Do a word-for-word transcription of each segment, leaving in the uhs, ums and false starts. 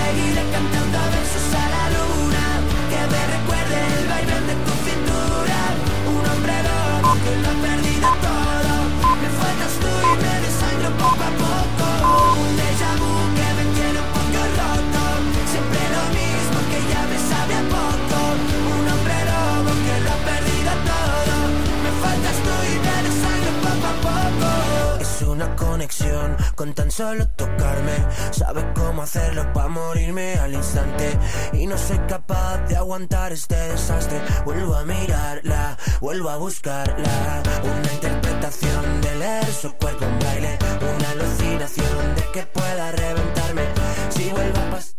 seguiré cantando versos a la luna, que me recuerde el vaivén de tu cintura. Un hombre lobo que lo ha perdido todo, me faltas tú y me desangro poco a poco. Un déjà vu que me tiene un poco roto, siempre lo mismo que ya me sabe a poco. Un hombre lobo que lo ha perdido todo, me faltas tú y me desangro poco a poco. Es una conexión con tan solo tocarme, sabe cómo hacerlo para morirme al instante, y no soy capaz de aguantar este desastre. Vuelvo a mirarla, vuelvo a buscarla, una interpretación de leer su cuerpo en baile, una alucinación de que pueda reventarme si vuelvo a pasar.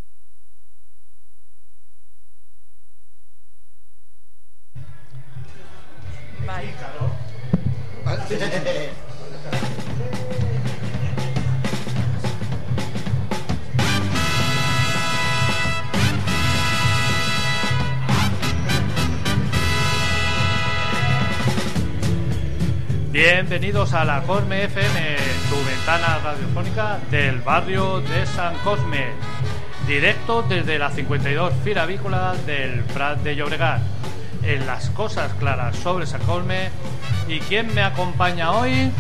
Bienvenidos a la Cosme F M, tu ventana radiofónica del barrio de San Cosme, directo desde la cincuenta y dos Fira Avícola del Prat de Llobregat, en las cosas claras sobre San Cosme. ¿Y quién me acompaña hoy?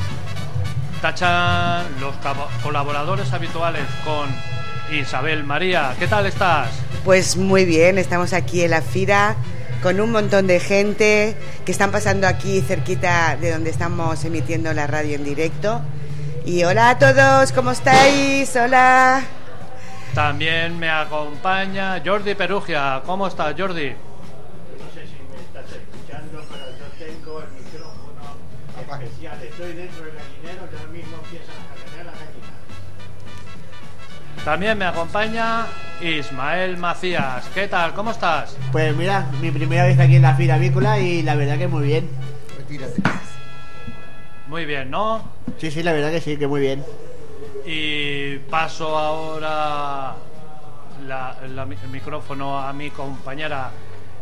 Tachan los colaboradores habituales con Isabel María. ¿Qué tal estás? Pues muy bien, estamos aquí en la Fira con un montón de gente que están pasando aquí cerquita de donde estamos emitiendo la radio en directo. Y hola a todos, ¿cómo estáis? Hola. También me acompaña Jordi Perugia. ¿Cómo estás, Jordi? No sé si me estás escuchando, pero yo tengo el micrófono especial. Estoy dentro del gallinero y ahora mismo empiezan a generar las gallinas. También me acompaña Ismael Macías. ¿Qué tal? ¿Cómo estás? Pues mira, mi primera vez aquí en la Fira Avícola y la verdad que muy bien. Retírate. Muy bien, ¿no? Sí, sí, la verdad que sí, que muy bien. Y paso ahora la, la, el micrófono a mi compañera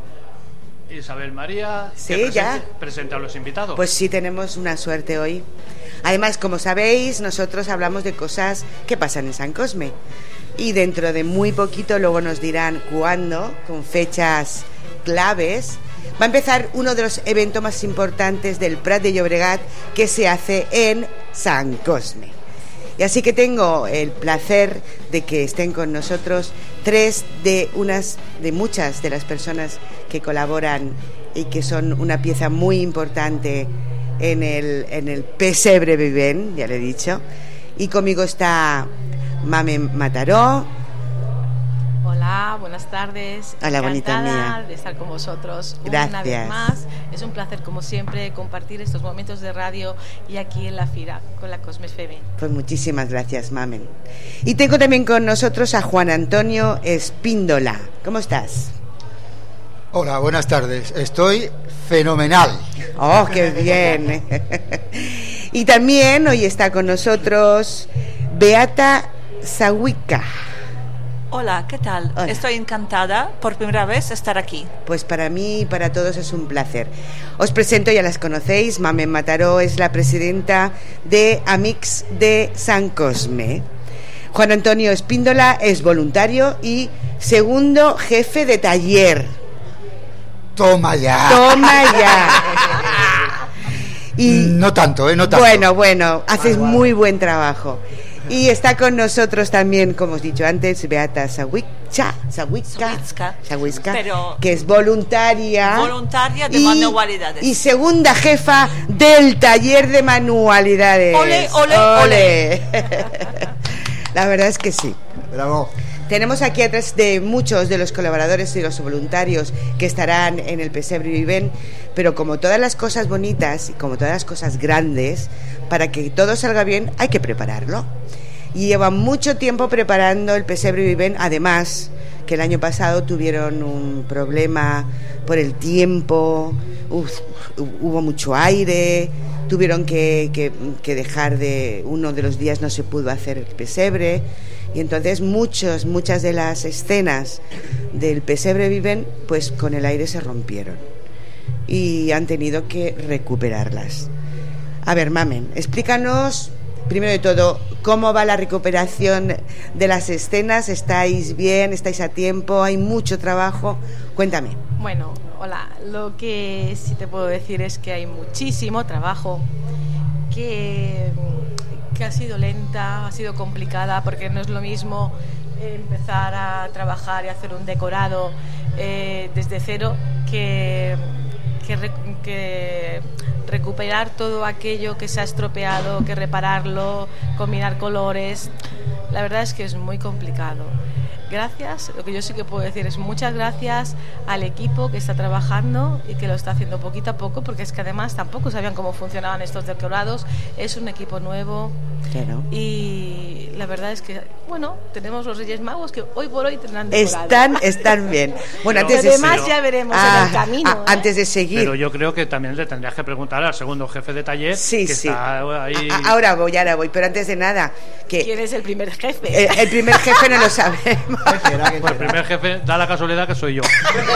Isabel María. Sí, que presente, ya. Presenta a los invitados. Pues sí, tenemos una suerte hoy. Además, como sabéis, nosotros hablamos de cosas que pasan en San Cosme. Y dentro de muy poquito luego nos dirán cuándo, con fechas claves, va a empezar uno de los eventos más importantes del Prat de Llobregat, que se hace en San Cosme. Y así que tengo el placer de que estén con nosotros tres de unas de muchas de las personas que colaboran y que son una pieza muy importante en el, en el Pesebre Vivent, ya le he dicho. Y conmigo está Mamen Mataró. Hola, buenas tardes. Hola, bonita Encantada mía. de estar con vosotros Gracias. una vez más. Es un placer, como siempre, compartir estos momentos de radio y aquí en la Fira con la Cosme F M. Pues muchísimas gracias, Mamen. Y tengo también con nosotros a Juan Antonio Espíndola. ¿Cómo estás? Hola, buenas tardes. Estoy fenomenal. ¡Oh, qué bien! Y también hoy está con nosotros Beata Sawica. Hola, ¿qué tal? Hola. Estoy encantada por primera vez estar aquí. Pues para mí y para todos es un placer. Os presento, ya las conocéis, Mamen Mataró es la presidenta de Amics de San Cosme. Juan Antonio Espíndola es voluntario y segundo jefe de taller. Toma ya. Toma ya. Y no tanto, ¿eh? No tanto. Bueno, bueno, haces muy buen trabajo. Y está con nosotros también, como os he dicho antes, Beata Sawica, Sawica, Sawica, Pero que es voluntaria. Voluntaria de y, manualidades. Y segunda jefa del taller de manualidades. Ole, ole, ole. La verdad es que sí. Bravo. Tenemos aquí a tres de muchos de los colaboradores y los voluntarios que estarán en el Pesebre Vivent, pero como todas las cosas bonitas y como todas las cosas grandes, para que todo salga bien hay que prepararlo. Y llevan mucho tiempo preparando el Pesebre Vivent, además que el año pasado tuvieron un problema por el tiempo, uf, hubo mucho aire, tuvieron que, que, que dejar de, uno de los días no se pudo hacer el pesebre. Y entonces muchos, muchas de las escenas del Pesebre Vivent, pues con el aire se rompieron y han tenido que recuperarlas. A ver, Mamen, explícanos primero de todo ¿Cómo va la recuperación de las escenas? ¿Estáis bien? ¿Estáis a tiempo? ¿Hay mucho trabajo? Cuéntame. Bueno, hola. Lo que sí te puedo decir es que hay muchísimo trabajo, que, que ha sido lenta, ha sido complicada, porque no es lo mismo empezar a trabajar y hacer un decorado eh, desde cero que, que, que recuperar todo aquello que se ha estropeado, que repararlo, combinar colores. La verdad es que es muy complicado. Gracias, lo que yo sí que puedo decir es muchas gracias al equipo que está trabajando y que lo está haciendo poquito a poco, porque es que además tampoco sabían cómo funcionaban estos decorados. Es un equipo nuevo. Claro. Y la verdad es que, bueno, tenemos los Reyes Magos que hoy por hoy tendrán decorado. Están, están bien. Bueno, Pero, antes de además pero, ya veremos ah, en el camino. ah, ¿eh? antes de seguir. Pero yo creo que también le tendrías que preguntar al segundo jefe de taller, Sí, que sí. está ahí. A- ahora voy, ahora voy, pero antes de nada, que ¿Quién es el primer jefe? el, el primer jefe no lo sabemos. Pues el primer jefe da la casualidad que soy yo.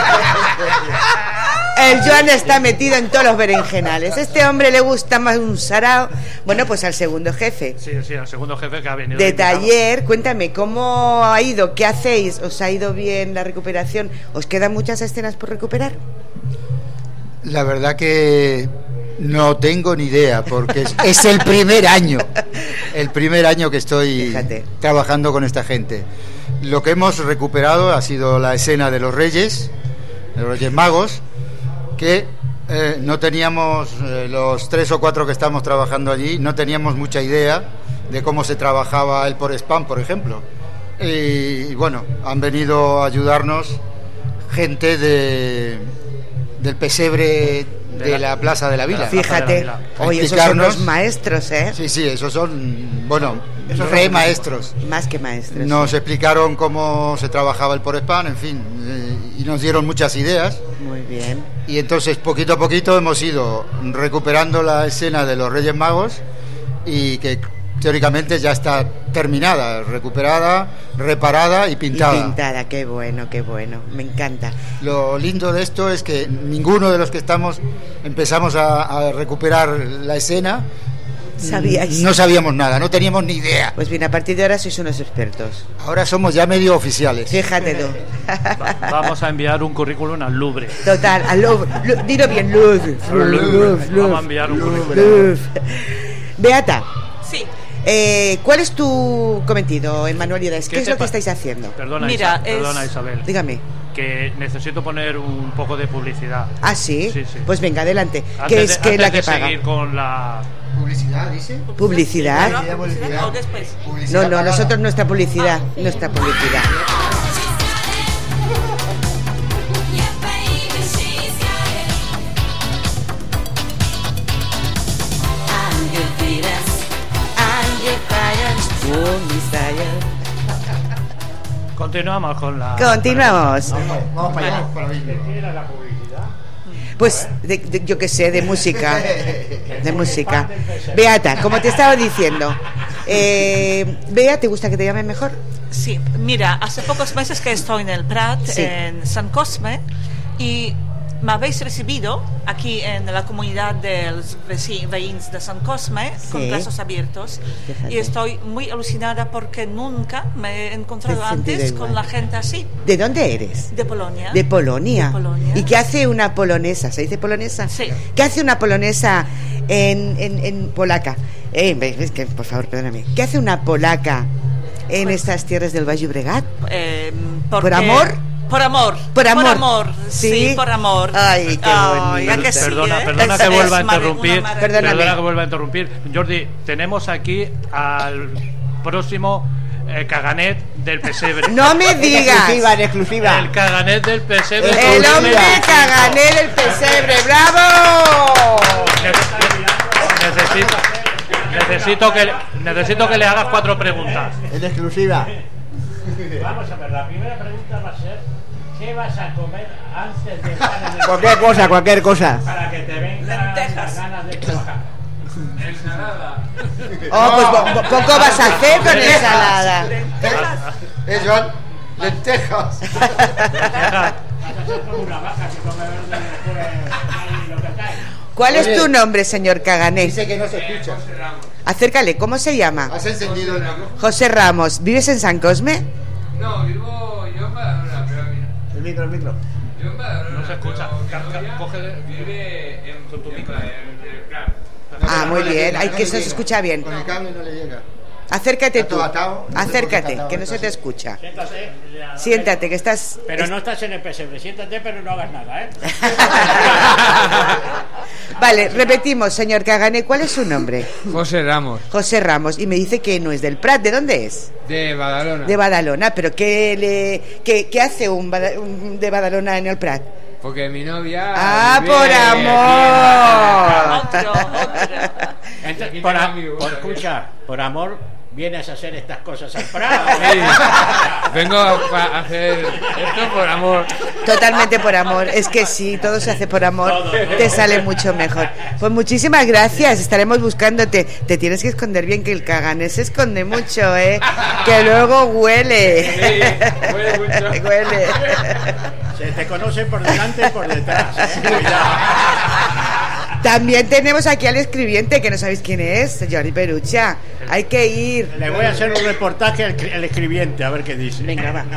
El Joan está metido en todos los berenjenales. Este hombre le gusta más un sarao. Bueno, pues al segundo jefe Sí, sí, el segundo jefe que ha venido. de invitado. taller, cuéntame, ¿cómo ha ido? ¿Qué hacéis? ¿Os ha ido bien la recuperación? ¿Os quedan muchas escenas por recuperar? La verdad que no tengo ni idea, porque es, es el primer año, el primer año que estoy Fíjate. trabajando con esta gente. Lo que hemos recuperado ha sido la escena de los Reyes, de los Reyes Magos, que eh, no teníamos, eh, los tres o cuatro que estamos trabajando allí, no teníamos mucha idea de cómo se trabajaba el por spam, por ejemplo. Y, y bueno, han venido a ayudarnos gente de del pesebre de, De la- la Plaza de la Vila. Plaza de la Fíjate, Vila. oye, esos son Explicarnos. los maestros, ¿eh? Sí, sí, esos son, bueno, re maestros. Más que maestros. Nos explicaron cómo se trabajaba el por spam, en fin, eh, y nos dieron muchas ideas. Muy bien. Y entonces, poquito a poquito, hemos ido recuperando la escena de los Reyes Magos y que teóricamente ya está terminada, recuperada, reparada y Y pintada. pintada, qué bueno, qué bueno. Me encanta. Lo lindo de esto es que ninguno de los que estamos empezamos a, a recuperar la escena. ¿Sabíais? No sabíamos nada, no teníamos ni idea. Pues bien, a partir de ahora sois unos expertos. Ahora somos ya medio oficiales. Fíjate tú. Va- Vamos a enviar un currículum al Louvre. Total, al Louvre. Lu- Dilo bien, Louvre. Louvre, Vamos a enviar un currículum. Louvre. Beata, Sí, eh, ¿cuál es tu cometido en manualidades? ¿Qué, ¿Qué es te lo que pa- estáis haciendo? Perdona, Mira, Isa- es- perdona Isabel. Dígame. Que necesito poner un poco de publicidad. ¿Ah, sí? Sí, sí. Pues venga, adelante. Antes ¿Qué de- es que antes la de que paga? seguir con la. ¿Publicidad, dice? ¿Publicidad? ¿Ahora publicidad o después? No, no, nosotros nuestra publicidad, nuestra publicidad. Continuamos con la. Continuamos. Vamos para allá. ¿Qué era la publicidad? Pues de- de- yo qué sé, de música, de música. Beata, como te estaba diciendo, eh, Bea, ¿te gusta que te llamen mejor? Sí, mira, hace pocos meses que estoy en el Prat, Sí. en San Cosme, y me habéis recibido aquí en la comunidad de los veci- veïns de San Cosme con Sí. brazos abiertos. Fíjate. Y estoy muy alucinada porque nunca me he encontrado Te has sentido antes igual. con la gente así, ¿De dónde eres? de Polonia. De Polonia. De Polonia. ¿Y qué hace una polonesa? ¿Se dice polonesa? Sí. ¿Qué hace una polonesa en, en, en polaca? Eh, es que, por favor, perdóname. ¿Qué hace una polaca en Pues- estas tierras del Valle Llobregat? Eh, ¿Por porque- amor? Por amor. Por amor. Por amor. Sí, ¿Sí? por amor. Ay, qué bonito. ¿a que sí, Perdona, eh? perdona Es- que vuelva a es marav- interrumpir. una maravilla. Perdóname. Perdona que vuelva a interrumpir. Jordi, tenemos aquí al próximo eh, caganet del pesebre. No me En digas. exclusiva, en exclusiva. El caganet del pesebre. El dos hombre mil veinticinco. cagané del pesebre. ¡Bravo! Ne- Necesito, necesito, que, necesito que le hagas cuatro preguntas. En exclusiva. Vamos a ver, la primera pregunta va a ser: ¿qué vas a comer antes de estar en el Cualquier cosa, cualquier cosa. para que te vengan las ganas de trabajar? Oh, pues po- po- poco vas a hacer con ensalada. Eh, Joan, lentejas. Vas a ser como una vaca que come verde y después ahí lo que cae. ¿Cuál es Oye. tu nombre, señor Cagané? Dice que no se escucha. Acércale, ¿cómo se llama? ¿Has encendido el micro? José Ramos. ¿Vives en San Cosme? No, vivo yo en Badalona, pero mira. El micro, el micro. Yo en Badalona. No se escucha. pero mi novia Coge- Vive en, con tu en- micro. en- en- claro. Ah, muy bien. Ay, que eso se escucha bien. Con el cable no le llega. Acércate Está tú. todo atado. No sé por qué Acércate, está atado, que no se te entonces. escucha. Siéntate. ya, Siéntate, que estás... Pero no estás en el pesebre. Siéntate, pero no hagas nada, ¿eh? Vale, repetimos, señor Cagané, ¿cuál es su nombre? José Ramos, José Ramos. Y me dice que no es del Prat. ¿De dónde es? de Badalona. De Badalona. ¿Pero qué, le, qué, qué hace un, Bada- un de Badalona en el Prat? Porque mi novia. ¡Ah, vive por aquí amor! Otro, otro. Entonces, Aquí por, tengo a- amigos, por- ¿eh? escucha, por amor, vienes a hacer estas cosas al Prado. Sí. Vengo a hacer esto por amor. Totalmente por amor. Es que si todo se hace por amor, te sale mucho mejor. Pues muchísimas gracias. Estaremos buscándote. Te tienes que esconder bien, que el Cagané se esconde mucho, ¿eh? Que luego huele. Sí, huele mucho. Huele. Se te conoce por delante y por detrás. ¿eh? Cuidado. También tenemos aquí al escribiente, que no sabéis quién es, Jordi Perucha. Hay que ir. Le voy a hacer un reportaje al, al escribiente, a ver qué dice. Venga, va.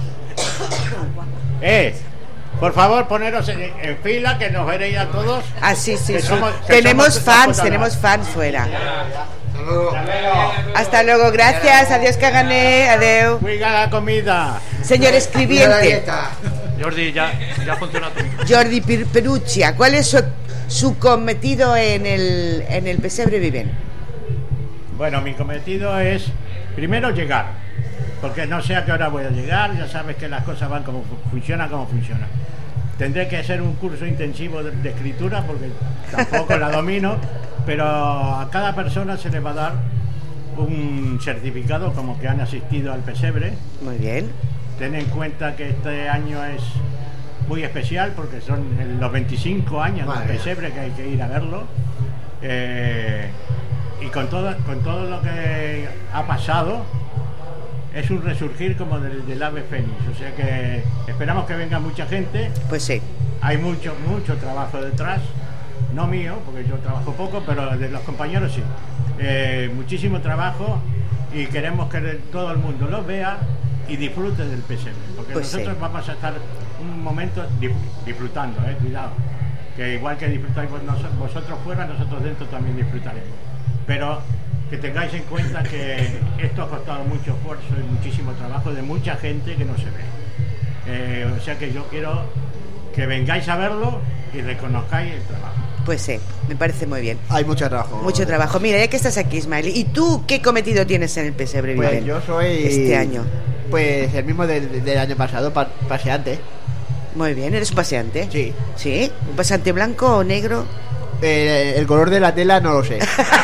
Eh, por favor, poneros en, en fila, que nos veréis a todos. Ah, sí, sí, Que sí. somos- que Tenemos somos fans, fotógrafos. tenemos fans fuera. Hasta luego. Hasta luego, gracias. Adiós, Cagané. Adeu. Cuida la comida. Señor Mira la escribiente, dieta. Jordi, ya, ya funciona tu micro. Jordi Pir- Peruccia, ¿cuál es su, su cometido en el, en el Pesebre Viven? Bueno, mi cometido es primero llegar, porque no sé a qué hora voy a llegar. Ya sabes que las cosas van como fu- funcionan, como funcionan. Tendré que hacer un curso intensivo de, de escritura, porque tampoco la domino, pero a cada persona se le va a dar un certificado como que han asistido al pesebre. Muy bien. Ten en cuenta que este año es muy especial porque son los veinticinco años Madre del mía. pesebre, que hay que ir a verlo. Eh, y con todo, con todo lo que ha pasado, es un resurgir como del, del ave fénix. O sea que esperamos que venga mucha gente. Pues sí. Hay mucho, mucho trabajo detrás. No mío, porque yo trabajo poco, pero de los compañeros sí. Eh, muchísimo trabajo, y queremos que todo el mundo lo vea y disfrute del pesebre, porque Pues nosotros sí. vamos a estar un momento dif- disfrutando, eh, cuidado, que igual que disfrutáis vos- nos- vosotros fuera, nosotros dentro también disfrutaremos, pero que tengáis en cuenta que esto ha costado mucho esfuerzo y muchísimo trabajo de mucha gente que no se ve. Eh, o sea que yo quiero que vengáis a verlo y reconozcáis el trabajo. Pues sí, me parece muy bien. Hay mucho trabajo. Mucho trabajo. Mira, ya que estás aquí, Ismael, ¿y tú qué cometido tienes en el Pesebre Pues Viven yo soy. este año? Pues el mismo del, del año pasado, pa- paseante. Muy bien, ¿eres un paseante? Sí. ¿Sí? ¿Un paseante blanco o negro? Eh, el color de la tela no lo sé.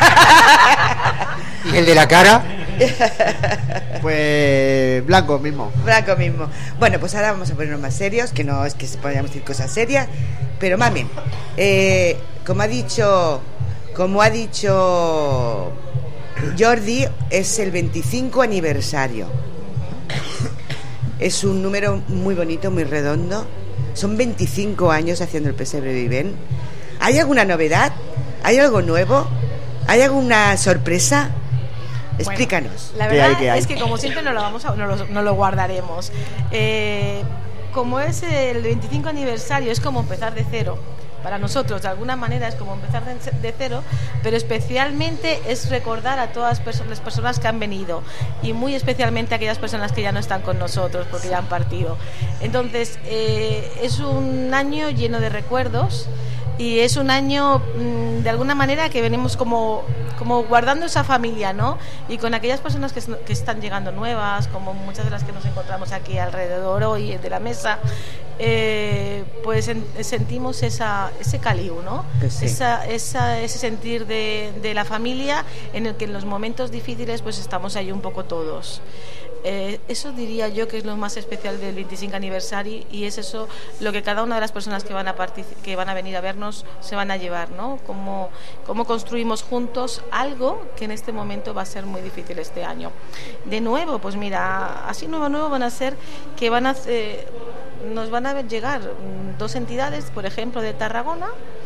¿Y el de la cara? Pues blanco mismo. Blanco mismo. Bueno, pues ahora vamos a ponernos más serios, que no es que podamos decir cosas serias, pero mami, eh, como ha dicho, como ha dicho Jordi, es el veinticinco aniversario. Es un número muy bonito, muy redondo. Son veinticinco años haciendo el Pesebre Viven. ¿Hay alguna novedad? ¿Hay algo nuevo? ¿Hay alguna sorpresa? Explícanos. Bueno, la ¿Qué verdad hay, qué hay? es que como siempre no lo vamos a, no lo, no lo guardaremos. Eh, como es el veinticinco aniversario, es como empezar de cero. Para nosotros, de alguna manera, es como empezar de, de cero, pero especialmente es recordar a todas perso- las personas que han venido, y muy especialmente a aquellas personas que ya no están con nosotros porque ya han partido. Entonces, eh, es un año lleno de recuerdos, y es un año mmm, de alguna manera que venimos como, como guardando esa familia, ¿no? Y con aquellas personas que, es- que están llegando nuevas, como muchas de las que nos encontramos aquí alrededor hoy de la mesa, eh, pues en- sentimos esa, ese caliu, ¿no? Pues sí. Esa, esa, ese sentir de, de la familia, en el que en los momentos difíciles pues estamos ahí un poco todos. Eh, eso diría yo que es lo más especial del veinticinco aniversario, y es eso lo que cada una de las personas que van a partic- que van a venir a vernos se van a llevar, ¿no? Cómo, cómo construimos juntos algo que en este momento va a ser muy difícil este año. De nuevo, pues mira, así nuevo nuevo van a ser que van a eh, nos van a ver llegar mm, dos entidades, por ejemplo, de Tarragona,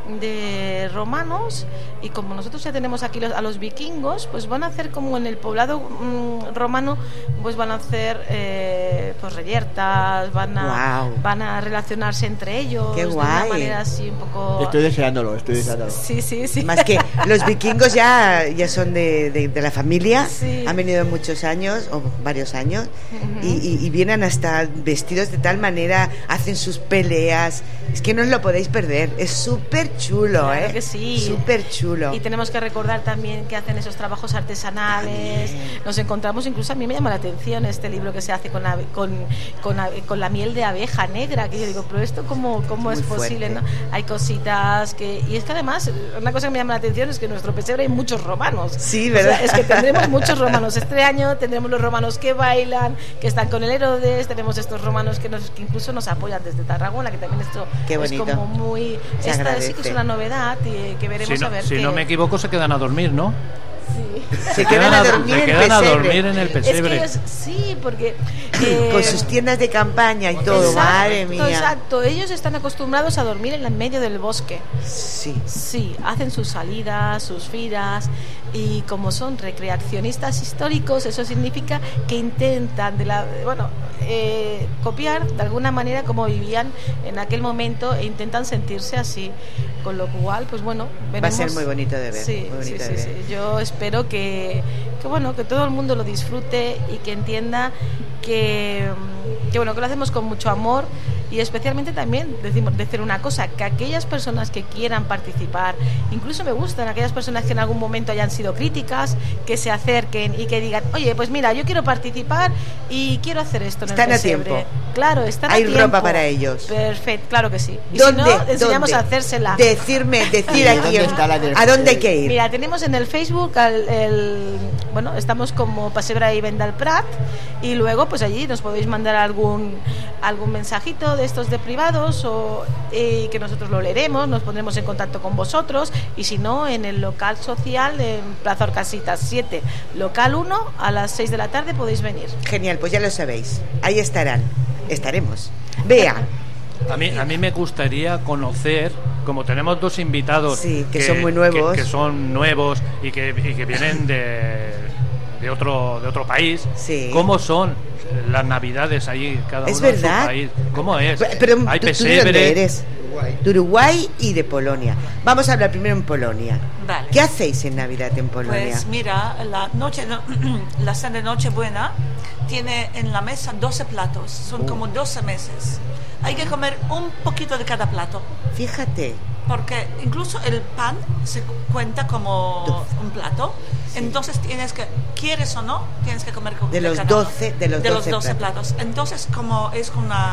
de romanos, y como nosotros ya tenemos aquí los, a los vikingos, pues van a hacer como en el poblado mmm, romano, pues van a hacer eh, pues reyertas, van a Wow. van a relacionarse entre ellos. Qué de una guay. manera así un poco. Estoy deseándolo, estoy deseándolo. Sí, sí, sí. Más que los vikingos ya, ya son de, de, de la familia, Sí. han venido muchos años, o varios años, Ujú. y, y- y vienen hasta vestidos de tal manera, hacen sus peleas, es que no os lo podéis perder, es súper chulo, Claro ¿eh? que sí. Súper chulo. Y tenemos que recordar también que hacen esos trabajos artesanales. Nos encontramos, incluso a mí me llama la atención este libro que se hace con, ave- con, con, ave- con la miel de abeja negra, que yo digo, pero esto cómo, cómo es Muy posible, ¿no? fuerte. Hay cositas que... Y es que además, una cosa que me llama la atención es que en nuestro pesebre hay muchos romanos. Sí, O sea, ¿verdad? es que tendremos muchos romanos este año, tendremos los romanos que bailan, que están con el Herodes, tenemos estos romanos que, nos, que incluso nos apoyan desde Tarragona, que también esto Qué es bonito. como muy... Se Esta sí que agradece. es una novedad y que veremos Si no, a ver si qué- no me equivoco, se quedan a dormir, ¿no? Sí. Se quedan a dormir se en quedan a pesebre. dormir en el Es que pesebre. ellos- sí, porque... eh, Con sus tiendas de campaña y todo, exacto, madre mía. Exacto, ellos están acostumbrados a dormir en el medio del bosque. Sí. Sí, hacen sus salidas, sus firas, y como son recreacionistas históricos, eso significa que intentan de la, bueno, eh, copiar de alguna manera cómo vivían en aquel momento e intentan sentirse así, con lo cual, pues bueno, Va a ser veremos- muy bonito de ver. Sí, muy bonito sí, de sí, ver. sí. Yo espero que, que bueno, que todo el mundo lo disfrute y que entienda que, mm, que bueno, que lo hacemos con mucho amor. Y especialmente también decimos decir una cosa, que aquellas personas que quieran participar, incluso me gustan aquellas personas que en algún momento hayan sido críticas, que se acerquen y que digan, oye, pues mira, yo quiero participar y quiero hacer esto en Están el a pesebre. tiempo. Claro, están Hay a tiempo. ropa para ellos. Perfecto, claro que sí. Y ¿Dónde? si no, enseñamos ¿Dónde? a hacérsela. Decirme, decir ¿Y aquí, dónde está la del- ¿a dónde hay que ir? Mira, tenemos en el Facebook al- el, bueno, estamos como Pasebra y Venda al Prat, y luego pues allí nos podéis mandar algún algún mensajito de estos de privados o eh, que nosotros lo leeremos, nos pondremos en contacto con vosotros, y si no, en el local social en Plaza Orcasitas siete, local uno, a las seis de la tarde podéis venir. Genial, pues ya lo sabéis. Ahí estarán. Estaremos. Vea. A mí, a mí me gustaría conocer, como tenemos dos invitados Sí, que son muy nuevos. que, que son nuevos y que, y que vienen de, de otro de otro país, Sí. ¿cómo son las navidades ahí cada Es uno en verdad. su país? ¿Cómo es? Pero, pero Hay ¿tú, tú de pesebre. dónde eres? De Uruguay y de Polonia. Vamos a hablar primero en Polonia. Vale. ¿Qué hacéis en Navidad en Polonia? Pues mira, la noche, la cena de Nochebuena tiene en la mesa doce platos, son como doce meses. Hay que comer un poquito de cada plato, Fíjate. porque incluso el pan se cuenta como Doce. un plato. Entonces tienes que, quieres o no, tienes que comer con De los cada uno. doce- de los doce doce platos. platos. Entonces, como es una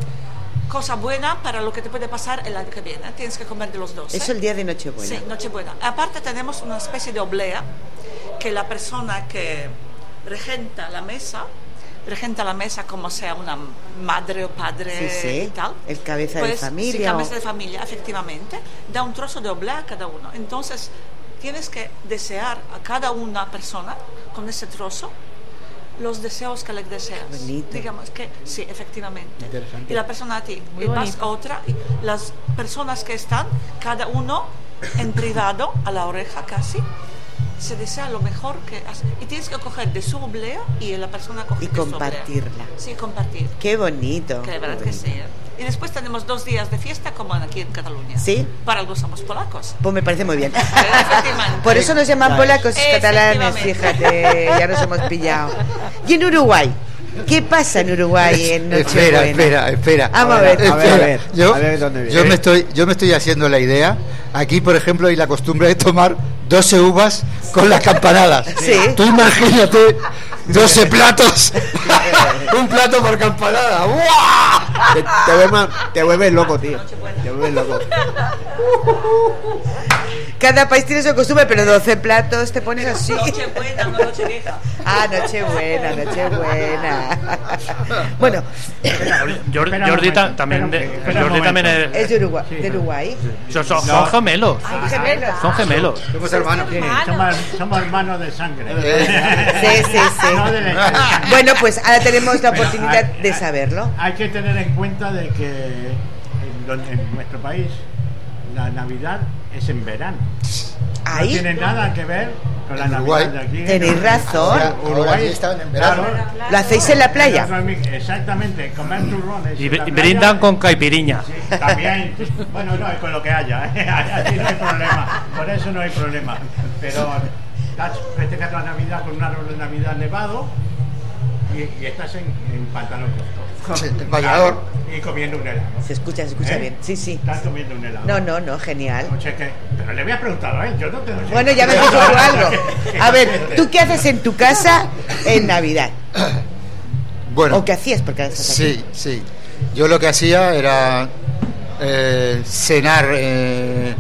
cosa buena para lo que te puede pasar el año que viene, tienes que comer de los doce. Eso el día de Nochebuena. Sí, Nochebuena. Aparte tenemos una especie de oblea que la persona que regenta la mesa, regenta la mesa como sea una madre o padre Sí, sí. y tal. El cabeza de Pues, familia Sí, cabeza o- de familia, efectivamente. Da un trozo de oblea a cada uno. Entonces tienes que desear a cada una persona con ese trozo los deseos que le deseas. Bonito. Digamos que sí, efectivamente. Interesante. Y la persona a ti. Muy y vas bonito. a otra. Y las personas que están, cada uno en privado, a la oreja casi, se desea lo mejor que hace. Y tienes que coger de su oblea y la persona coge Y de su oblea. compartirla. Sí, compartir. Qué bonito. Que de verdad Qué que bonito. sí. Y después tenemos dos días de fiesta como aquí en Cataluña. ¿Sí? Para algo somos polacos. Pues me parece muy bien. Efectivamente. Por eso nos llaman Claro. polacos catalanes, Efectivamente. fíjate, ya nos hemos pillado. ¿Y en Uruguay? ¿Qué pasa en Uruguay en Espera, Nochebuena? espera, espera. Vamos a A ver, ver. a ver, a Espera, ver, yo, a ver dónde viene. yo me estoy, yo me estoy haciendo la idea. Aquí, por ejemplo, hay la costumbre de tomar doce uvas con las campanadas. Sí. Tú imagínate doce platos, un plato por campanada. ¡Guau! Te, te vuelves, te vuelves loco, tío. Te vuelves loco. Cada país tiene su costumbre, pero doce platos te pones así. Nochebuena, no Nochevieja. Ah, Nochebuena, Nochebuena. Bueno, Jordi, Espera un Jordi ta- momento, también, espera de- un- espera un Jordi también momento. es, es de Uruguay. Sí. ¿De Uruguay? son, son- No. son gemelos. Ay, gemelos. Son gemelos. Somos hermanos. Sí, somos, somos hermanos de sangre. Sí, sí, sí. No de leche de sangre. Bueno, pues ahora tenemos la Pero oportunidad hay- de hay- saberlo. Hay que tener en cuenta de que en, don- en nuestro país la Navidad es en verano. Ahí. No tiene nada que ver con la En Navidad Uruguay. de aquí. Tenéis razón. Ahora, ahora allí están en verano. ¿Lo hacéis en la playa? Exactamente, comer turrones. Y, en la y playa. brindan con caipiriña. Sí, también. Bueno, no, es con lo que haya. ¿eh? Aquí no hay problema. Por eso no hay problema. Pero estás festejando la Navidad con un árbol de Navidad nevado y, y estás en, en pantalón corto. Sí, en bañador. Y comiendo un helado. Se escucha, se escucha ¿Eh? bien. Sí, sí. Estás comiendo un helado. No, no, no, genial. O sea que- pero le voy a preguntar, ¿eh? Yo no te lo sé. Bueno, ya me has dicho tú algo. A ver, ¿tú qué haces en tu casa en Navidad? Bueno, ¿O qué hacías? Porque ahora estás aquí. sí, sí. Yo lo que hacía era eh, cenar eh,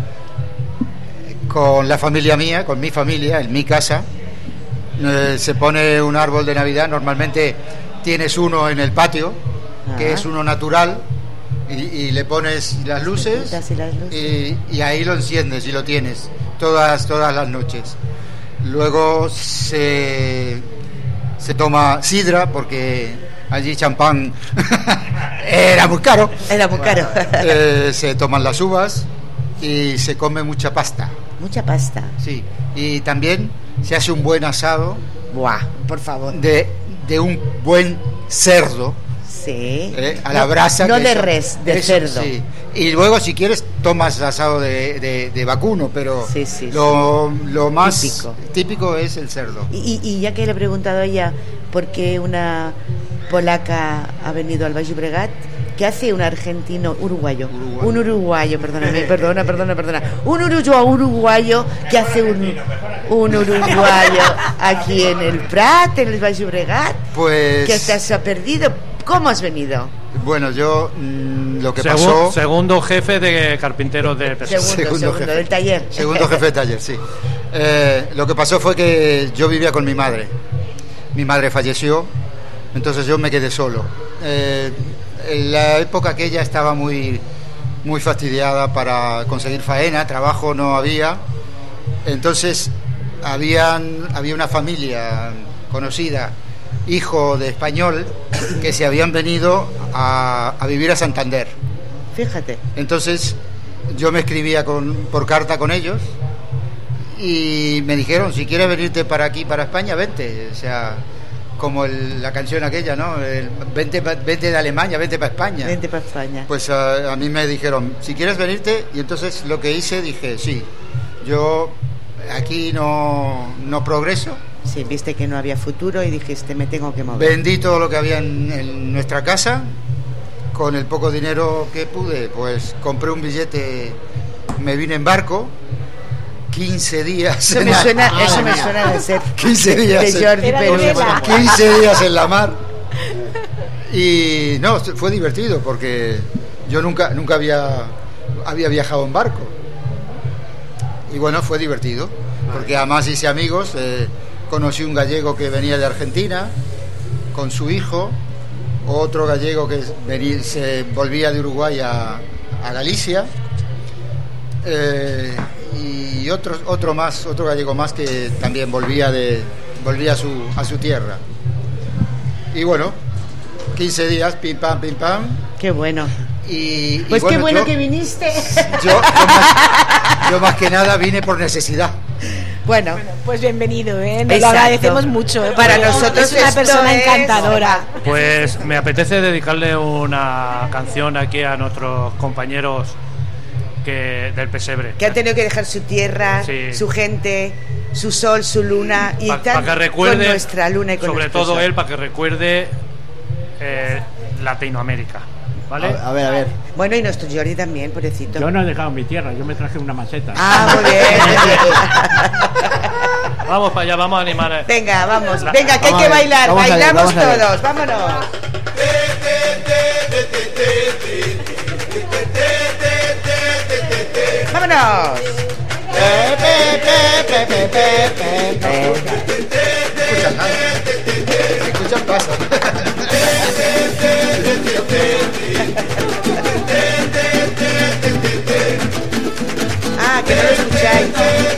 con la familia mía, con mi familia, en mi casa. Eh, se pone un árbol de Navidad, normalmente tienes uno en el patio, que Ah. es uno natural, y, y le pones las luces, Luces y las luces. y, y ahí lo enciendes y lo tienes todas, todas las noches. Luego se, se toma sidra, porque allí champán era muy caro. Era muy caro. Eh, se toman las uvas y se come mucha pasta, Mucha pasta. sí. Y también se hace un buen asado Buah, por favor. de, de un buen cerdo, Sí. eh, a la No- brasa. No que de eso- res, de eso, cerdo. sí. Y luego, si quieres, tomas asado de, de, de vacuno, pero Sí, sí, lo, lo más Típico. típico es el cerdo. Y, y, y ya que le he preguntado a ella por qué una polaca ha venido al Baix Llobregat, ¿qué hace un argentino uruguayo? Uruguayo. Un uruguayo, perdóname, perdona, perdona, perdona. Un uruguayo uruguayo que hace un, un uruguayo aquí en el Prat, en el Baix Llobregat, Pues que hasta se ha perdido. ¿Cómo has venido? bueno, yo mm, lo que Segun- pasó, segundo jefe de carpinteros del P S O E. Segundo, Segundo segundo, jefe. del taller. segundo jefe de taller, sí. Eh, lo que pasó fue que yo vivía con mi madre. Mi madre falleció, entonces yo me quedé solo. Eh, en la época que ella estaba muy, muy fastidiada para conseguir faena, trabajo no había. Entonces habían, había una familia conocida, hijo de español, que se habían venido a, a vivir a Santander. Fíjate. Entonces yo me escribía con, por carta con ellos y me dijeron, si quieres venirte para aquí, para España, vente. O sea, como el- la canción aquella, ¿no? El, vente, pa- vente de Alemania, vente para España. Vente para España. Pues a, a mí me dijeron, si quieres venirte, y entonces lo que hice, dije, sí, yo aquí no, no progreso. Sí, viste que no había futuro y dijiste, me tengo que mover. Vendí todo lo que había en, en nuestra casa. Con el poco dinero que pude, pues compré un billete, me vine en barco, quince días. Eso en me la- suena, Madre eso me mía. suena de ser quince días de en- Jordi Era de Pelusa. vela. quince días en la mar. Y no, fue divertido porque yo nunca, nunca había, había viajado en barco. Y bueno, fue divertido, porque además hice amigos. eh, conocí un gallego que venía de Argentina con su hijo, otro gallego que venía, se volvía de Uruguay a, a Galicia, eh, y otro, otro más, otro gallego más que también volvía de volvía a su, a su tierra. Y bueno, quince días, pim pam, pim pam. Qué bueno. Y, y Pues qué bueno yo- que viniste. Yo, yo más, yo más que nada vine por necesidad. Bueno, Pues bienvenido, ¿eh? Nos Exacto. lo agradecemos mucho. ¿eh? Para Porque nosotros es una esto persona es- encantadora. Pues me apetece dedicarle una canción aquí a nuestros compañeros que del pesebre. que han tenido que dejar su tierra, Sí. su gente, su sol, su luna y Para tal, que recuerde, con nuestra luna y con sobre nuestro todo sol. él, para que recuerde eh, Latinoamérica, ¿vale? A, a ver, a ver. Bueno, y nuestro Jordi también, pobrecito. Yo no he dejado mi tierra, yo me traje una maceta. Ah, muy bien. Vamos para allá, vamos a animar. a- Venga, vamos. La- Venga, que hay vamos que a ver, bailar. vamos a ver, Bailamos vamos a ver. todos. Vámonos. Vámonos. Escuchan nada. Si escuchan, pasa. Ah, que no lo escucháis.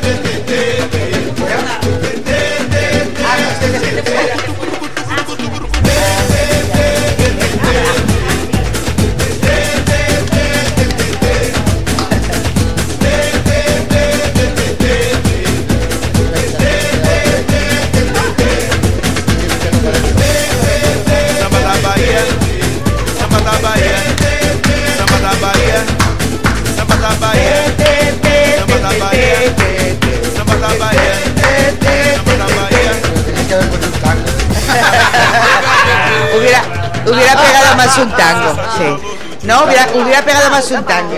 Ah, no, ustedes que te fuera. hubiera, hubiera pegado más un tango, sí. No, hubiera, hubiera pegado más un tango.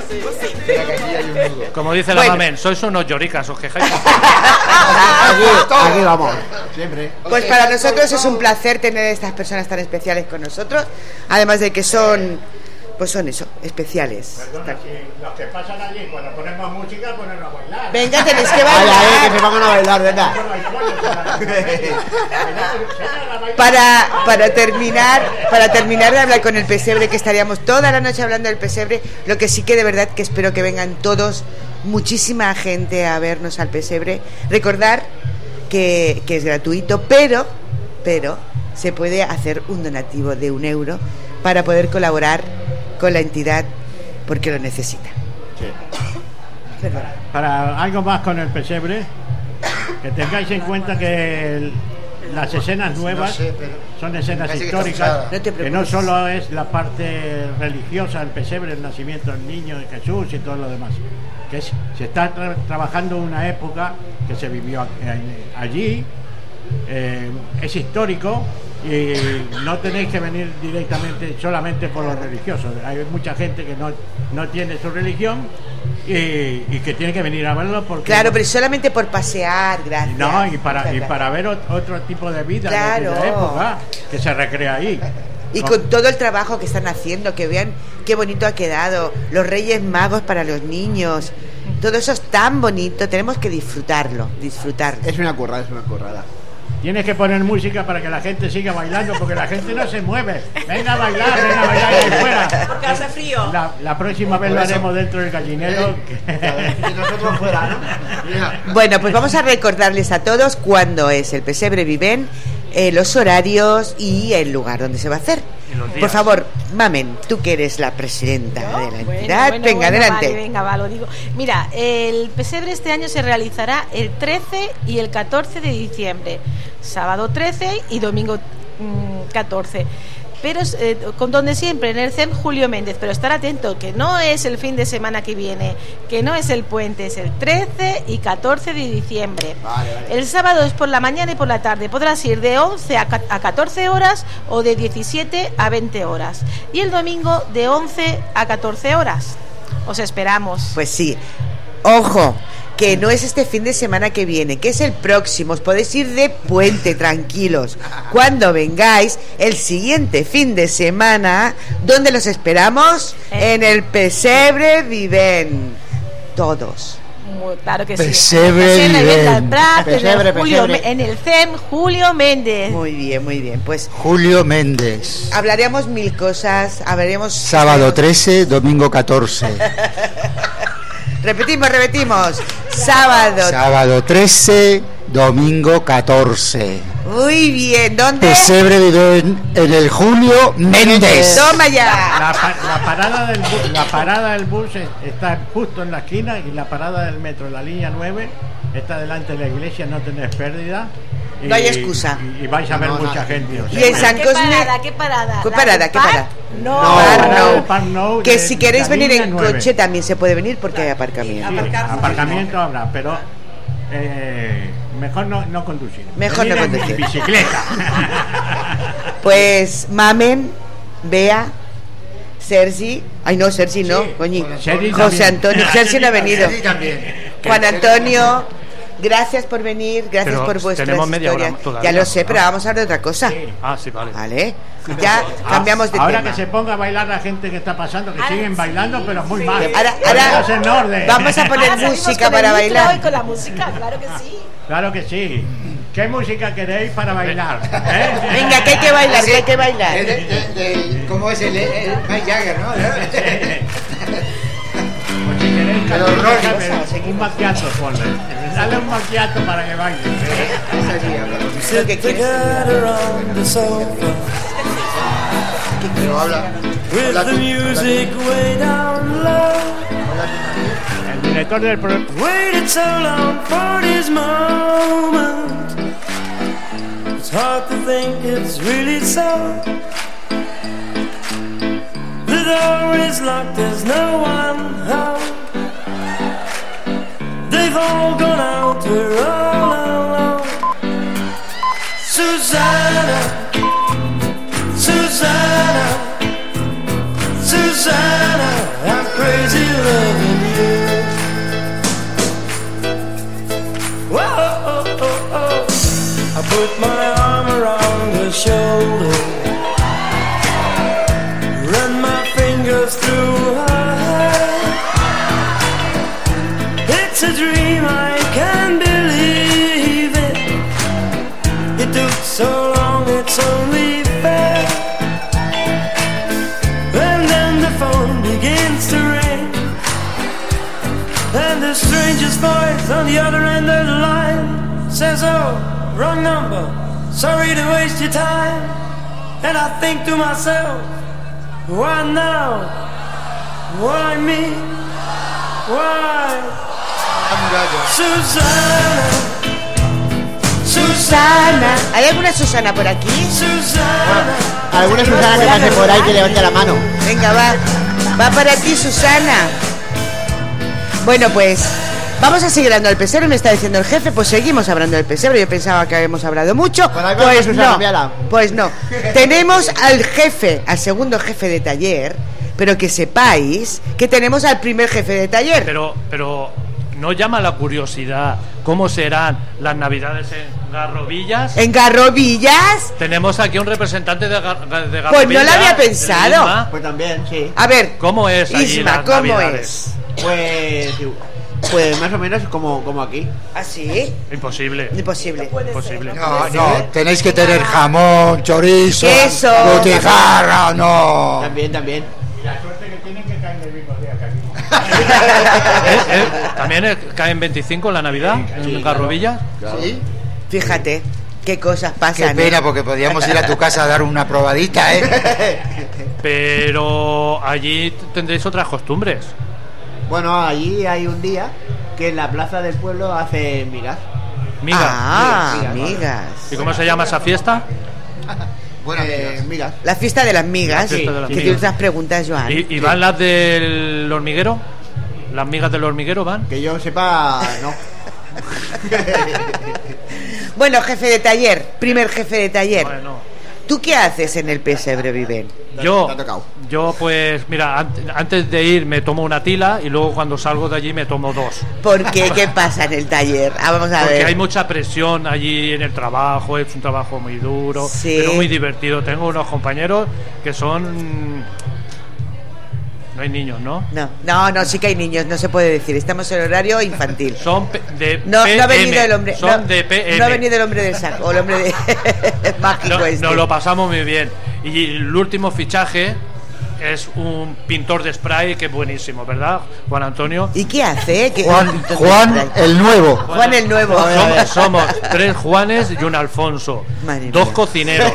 Como dice la Bueno. Mamen, sois unos lloricas, os quejáis. Aquí, aquí vamos. Siempre. Pues para nosotros es un placer tener estas personas tan especiales con nosotros, además de que son, pues son eso, especiales. Perdona, si los que pasan allí, cuando ponemos música, ponernos a bailar. Venga, tenéis que Ay, ay, bailar. que se pongan a bailar, ¿verdad? No hay pollo para- Para, para terminar, para terminar de hablar con el pesebre, que estaríamos toda la noche hablando del pesebre, lo que sí que de verdad que espero que vengan todos, muchísima gente a vernos al pesebre. Recordar que, que es gratuito, pero, pero se puede hacer un donativo de un euro para poder colaborar con la entidad porque lo necesita. Perdón. Para algo más con el pesebre, que tengáis en cuenta que el- las escenas nuevas No sé, pero son escenas parece que está históricas, usada. No te que no preocupes. solo es la parte religiosa del pesebre, el nacimiento del niño de Jesús y todo lo demás, que es- se está tra- trabajando una época que se vivió a- eh, allí, eh, es histórico y no tenéis que venir directamente solamente por los religiosos. Hay mucha gente que no, no tiene su religión y, y que tiene que venir a verlo porque Claro, pero solamente por pasear, gracias. no, y para, y Muchas para ver ot- otro tipo de vida Claro. de la época que se recrea ahí. Y con todo el trabajo que están haciendo, que vean qué bonito ha quedado, los Reyes Magos para los niños, todo eso es tan bonito, tenemos que disfrutarlo, disfrutarlo. Es una currada, es una currada. Tienes que poner música para que la gente siga bailando, porque la gente no se mueve. Venga a bailar, venga a bailar ahí fuera. Porque hace frío. La, la próxima vez lo haremos dentro del gallinero. que- Y nosotros fuera, ¿no? Mira. Bueno, pues vamos a recordarles a todos cuándo es el Pesebre Viven, eh, los horarios y el lugar donde se va a hacer. Y los días. Por favor, Mamen, tú que eres la presidenta de la Bueno, entidad, bueno, venga, bueno, adelante. vale, venga, va, lo digo. Mira, el pesebre este año se realizará el trece y el catorce de diciembre, sábado trece y domingo mm, catorce. Pero eh, con donde siempre, en el C E M Julio Méndez, pero estar atento, que no es el fin de semana que viene, que no es el puente, es el trece y catorce de diciembre. Vale, vale. El sábado es por la mañana y por la tarde, podrás ir de once a catorce horas o de diecisiete a veinte horas. Y el domingo de once a catorce horas. Os esperamos. Pues sí, ojo, que no es este fin de semana que viene, que es el próximo, os podéis ir de puente, tranquilos. Cuando vengáis, el siguiente fin de semana, ¿dónde los esperamos? Eh. En el Pesebre Viven. Todos. Muy claro que Pesebre sí. Viven. Méndez Prat, en el Pesebre, Julio pesebre. Me- en el C E M Julio Méndez. Muy bien, muy bien. Pues Julio Méndez. hablaremos mil cosas, hablaremos... Sábado trece, domingo catorce. Repetimos, repetimos. Sábado. Sábado trece, domingo catorce. Muy bien, ¿dónde? Pesebre vive en, en el Julio Méndez. Toma ya. La, pa- la parada del bus, la parada del bus es- está justo en la esquina y la parada del metro, la línea nueve, está delante de la iglesia, no tenés pérdida. Y, No hay excusa. Y, y vais a ver No, mucha nada. gente. o sea, Y en que- San ¿Qué Cosme- parada? ¿Qué parada? ¿Qué ¿La parada? del ¿Qué Parc? parada? No. Parc Park No. No, Park No, Que de- si queréis la venir línea en nueve. coche también se puede venir porque hay aparcamiento. Sí, Aparcar- aparcamiento habrá, pero eh, mejor no, no conducir. Mejor no Venir en conducir. bicicleta. Pues Mamen, Bea, Sergi, ay no, Sergi no, coñi, Sergi José también. Antonio, Sergi no ha venido. Sí, también. Juan Antonio, gracias por venir, gracias Pero por vuestras tenemos media hora historias. todavía, Ya lo sé, ¿no? pero vamos a hablar de otra cosa. Ah, sí, vale. Vale, ya cambiamos de Ahora tema. que se ponga a bailar la gente que está pasando, que Ahora siguen sí, bailando, pero muy sí. mal. Ahora, ahora Ponedlos en orden. vamos a poner Ahora salimos música con el para micro bailar. y con la música, claro que sí. Claro que sí. ¿Qué música queréis para bailar? ¿Eh? Venga, que hay que bailar, que hay que bailar. De- de- de- ¿Cómo es el, el Mike Jagger, no? Pues si queréis Pero cantar, Rolling, déjame un macchiato, ponle. Dale un macchiato para que baile. Lo que quieres. Pero habla. habla tú, habla tú. El director del programa. Waited so long for this moment. It's hard to think it's really so. The door is locked, there's no one home. They've all gone out, we're all alone. Susanna, Susanna, I'm crazy loving you. Whoa, oh, oh, oh. I put my arm around her shoulder, run my fingers through her hair. It's a dream, I can't believe it. It took so long, it's only fair. And then the phone begins to ring, and the stranger's voice on the other end of the line says, oh, wrong number, sorry to waste your time. And I think to myself, why now? Why me? Why? Susana, Susana. ¿Hay alguna Susana por aquí? Susana. Alguna Susana que pase por ahí que levante la mano. Venga, va. Va para ti, Susana. Bueno, pues vamos a seguir hablando del pesebre, me está diciendo el jefe. Pues seguimos hablando del pesebre. Yo pensaba que habíamos hablado mucho. Pues no, pues no. Tenemos al jefe, al segundo jefe de taller, pero que sepáis que tenemos al primer jefe de taller. Pero, pero no llama la curiosidad cómo serán las navidades en Garrovillas. ¿En Garrovillas? Tenemos aquí un representante de, Gar de Garrovillas. Pues no lo había pensado. Pues también, sí. A ver, ¿cómo es allí Isma, las ¿cómo navidades? es? Pues, pues más o menos como, como aquí. ¿Ah, sí? Imposible. Imposible. Imposible. No, no, tenéis que tener jamón, chorizo, queso, butifarra, no. También, también. Y la suerte que tienen que caer el mismo día que aquí. ¿Eh, eh, ¿También eh, cae en veinticinco la Navidad en sí, Garrovillas? Claro. ¿Sí? Fíjate, qué cosas Qué pasan. pena, ¿eh? porque podíamos ir a tu casa a dar una probadita, ¿eh? Pero allí tendréis otras costumbres. Bueno, allí hay un día que en la plaza del pueblo hacen migas. Migas. Ah, migas, migas. migas. ¿Y cómo se llama esa fiesta? Buenas Eh, migas. migas. La fiesta de las migas. La fiesta de las que migas. tienes unas preguntas, Joan. ¿Y, y van las del hormiguero? ¿Las migas del hormiguero van? Que yo sepa, no. Bueno, jefe de taller, primer jefe de taller. Bueno, ¿Tú qué haces en el pesebre, Viven? yo, Te ha tocado. yo pues, mira, ant- antes de ir me tomo una tila y luego cuando salgo de allí me tomo dos. ¿Por qué? ¿Qué pasa en el taller? Ah, vamos a Porque ver. hay mucha presión allí en el trabajo, es un trabajo muy duro, Sí. pero muy divertido. Tengo unos compañeros que son... No hay niños, ¿no? No, no, no, sí que hay niños, no se puede decir. Estamos en horario infantil. Son pe- de No, P M. no ha venido el hombre. Son no, de P M. no ha venido el hombre del saco, o el hombre de mágico No, este. nos lo pasamos muy bien. Y el último fichaje es un pintor de spray que es buenísimo, ¿verdad, Juan Antonio? ¿Y qué hace? ¿Qué- Juan, Juan el nuevo. Juan el nuevo. Somos, somos tres Juanes y un Alfonso. Madre Dos mía. cocineros.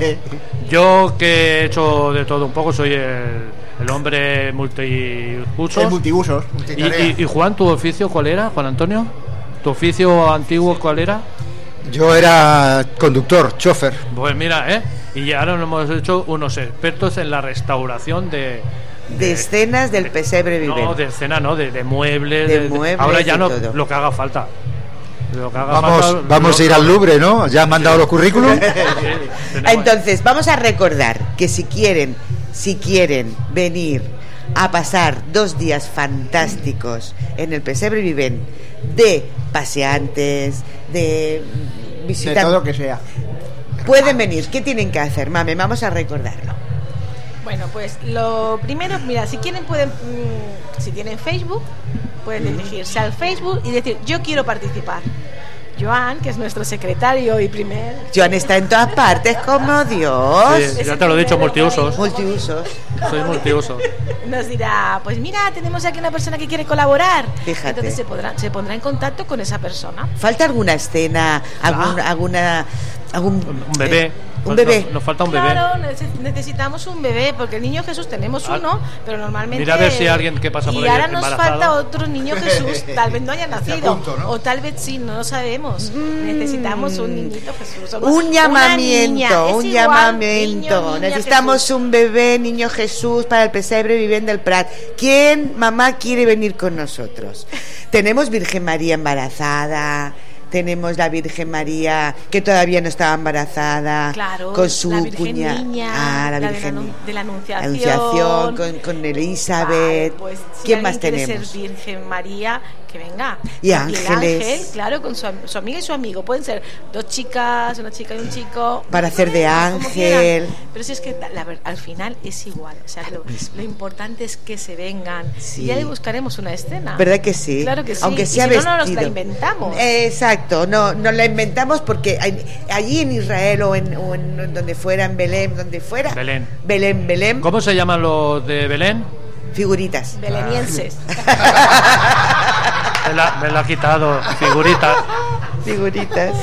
Yo que he hecho de todo un poco, soy el, el hombre multiusos. Es multiusos. Y, y- y Juan, ¿tu oficio cuál era, Juan Antonio? ¿Tu oficio antiguo cuál era? Yo era conductor, chofer. Pues mira, ¿eh? Y ahora nos hemos hecho unos expertos en la restauración de... De escenas del pesebre Viven. No, de escena, no, de, de muebles. De muebles ahora ya y no, todo. lo que haga falta. Lo que haga Vamos, falta, vamos lo- a ir al Louvre, ¿no? ¿Ya han mandado los currículums? Sí, tenemos- Entonces, vamos a recordar que si quieren, si quieren venir a pasar dos días fantásticos en el pesebre Viven, de paseantes, de De visitar, todo lo que sea. pueden venir. ¿Qué tienen que hacer, mame? Vamos a recordarlo. Bueno, pues lo primero, mira, si quieren pueden, mm, si tienen Facebook, pueden dirigirse al Facebook y decir, yo quiero participar. Joan, que es nuestro secretario y primer... Joan está en todas partes como Dios. Sí, ya te lo he dicho, multiusos. Multiusos. Soy multiuso. Nos dirá, pues mira, tenemos aquí una persona que quiere colaborar. Fíjate. Entonces se, podrá, se pondrá en contacto con esa persona. ¿Falta alguna escena, algún, alguna, algún Un bebé. eh, un bebé? Nos, nos falta un bebé. Claro, neces- necesitamos un bebé, porque el niño Jesús tenemos Ah, uno, pero normalmente... mira a ver si hay alguien que pasa por Y ahí ahora nos embarazado. falta otro niño Jesús, tal vez no haya nacido, apunto, ¿no? o tal vez sí, no lo sabemos. Necesitamos un niñito Jesús. Somos Un una llamamiento, niña. Es un igual, llamamiento. niño, niña, Necesitamos Jesús. un bebé, niño Jesús, para el pesebre Viven del Prat. ¿Quién, mamá, quiere venir con nosotros? Tenemos Virgen María embarazada, tenemos la Virgen María, que todavía no estaba embarazada, Claro, con su la Virgen cuña, Niña, ah, la la de la Virgen anun- de la Anunciación. Anunciación, con, con Elizabeth. Vale, pues, si ¿Quién alguien más quiere tenemos? ser Virgen María, que venga. Y el ángeles. ángel, claro, con su, am- su amiga y su amigo. Pueden ser dos chicas, una chica y un chico. Para hacer de Como ángel. quieran. Pero si es que la ver- al final es igual. O sea, lo, mismo. lo importante es que se vengan. Sí. Y ya le buscaremos una escena. ¿Verdad que sí? Claro que sí. Aunque Y sea si no, no nos vestido. la inventamos. Exacto, no, nos la inventamos porque hay- allí en Israel o en, o en donde fuera, en Belén, donde fuera. Belén. Belén, Belén. ¿Cómo se llaman los de Belén? Figuritas. Belenienses. Me la, me la ha quitado, figurita. Figuritas.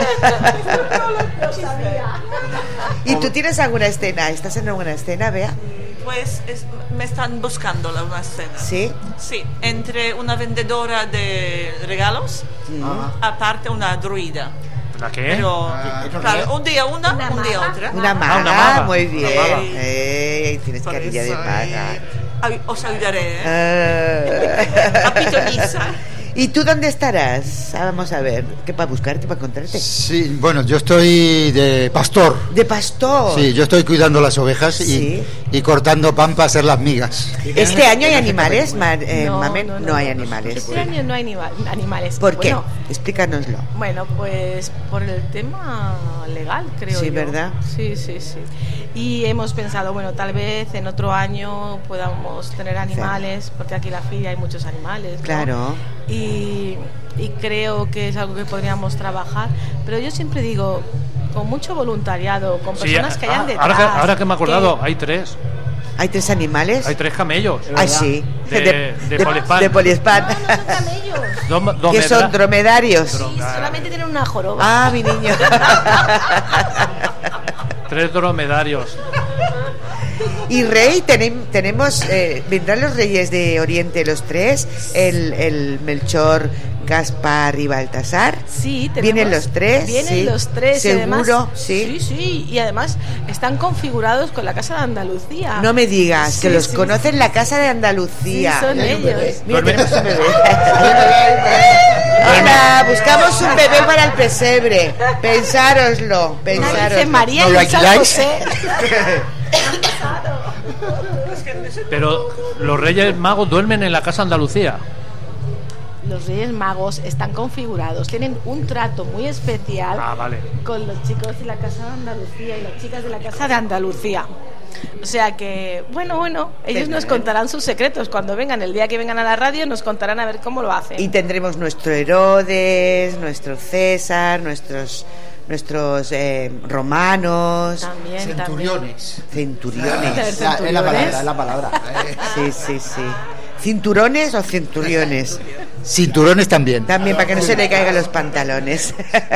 ¿Y tú tienes alguna escena? ¿Estás en alguna escena, Bea? Pues es- me están buscando la- una escena. Sí. Sí, entre una vendedora de regalos, aparte una druida. ¿La qué? Pero, Ah, ¿eso claro, qué es? un día una, Una un día maga. otra. Una maga, una maga. muy Una bien. maga. Ey, tienes Por carilla de eso, maga. eh, ay- os ayudaré, ¿eh? Ah. A pitoniza. ¿Y tú dónde estarás? Ah, vamos a ver, ¿qué para buscarte, para encontrarte? Sí, bueno, yo estoy de pastor. De pastor. Sí, yo estoy cuidando las ovejas y, Sí. y cortando pan para hacer las migas. ¿Este año hay animales, Ma- eh, No, Mamen? no, No, no, hay no. animales. Este año no hay anima- animales. ¿Por qué? Bueno, Explícanoslo. Bueno, pues por el tema legal, creo Sí, yo. ¿verdad? Sí, sí, sí. Y hemos pensado, bueno, tal vez en otro año podamos tener animales, porque aquí en la feria hay muchos animales, ¿no? Claro. Y, y creo que es algo que podríamos trabajar, pero yo siempre digo, con mucho voluntariado, con Sí, personas que hayan ah, detrás. ahora, que, ahora que me he acordado, que- hay tres. ¿Hay tres animales? Hay tres camellos. Ah, sí. De- de Poliespan. de Poliespan. No, no son camellos. Dom- que domedra- son dromedarios. Dro- Sí, solamente tienen una joroba. Ah, mi niño. Tres dromedarios. Y rey, tenem- tenemos, eh, vendrán los reyes de Oriente los tres, el, el Melchor, Gaspar y Baltasar. Sí, tenemos- Vienen los tres. Vienen sí. los tres. y Seguro, además, sí. Sí, sí. Y además están configurados con la Casa de Andalucía. No me digas, que Sí, los sí. conocen la casa de Andalucía. Sí, son ellos. Mira, Duerme- tenemos un bebé. Hola, buscamos un bebé para el pesebre. Pensároslo, Una pensároslo. dice María ¿No y lo un San alquiláis? José. Pero los Reyes Magos duermen en la casa Andalucía. Los Reyes Magos están configurados, tienen un trato muy especial Ah, vale. con los chicos de la Casa de Andalucía y las chicas de la Casa de Andalucía. O sea que, bueno, bueno, ellos nos contarán sus secretos. Cuando vengan, el día que vengan a la radio, nos contarán a ver cómo lo hacen. Y tendremos nuestro Herodes, nuestro César, nuestros nuestros eh, romanos, También, Centuriones. centuriones. También. Es la, es la palabra, es la palabra. Eh, Sí, sí, sí. ¿Cinturones o centuriones? Cinturones también. También para que no se le caigan los pantalones.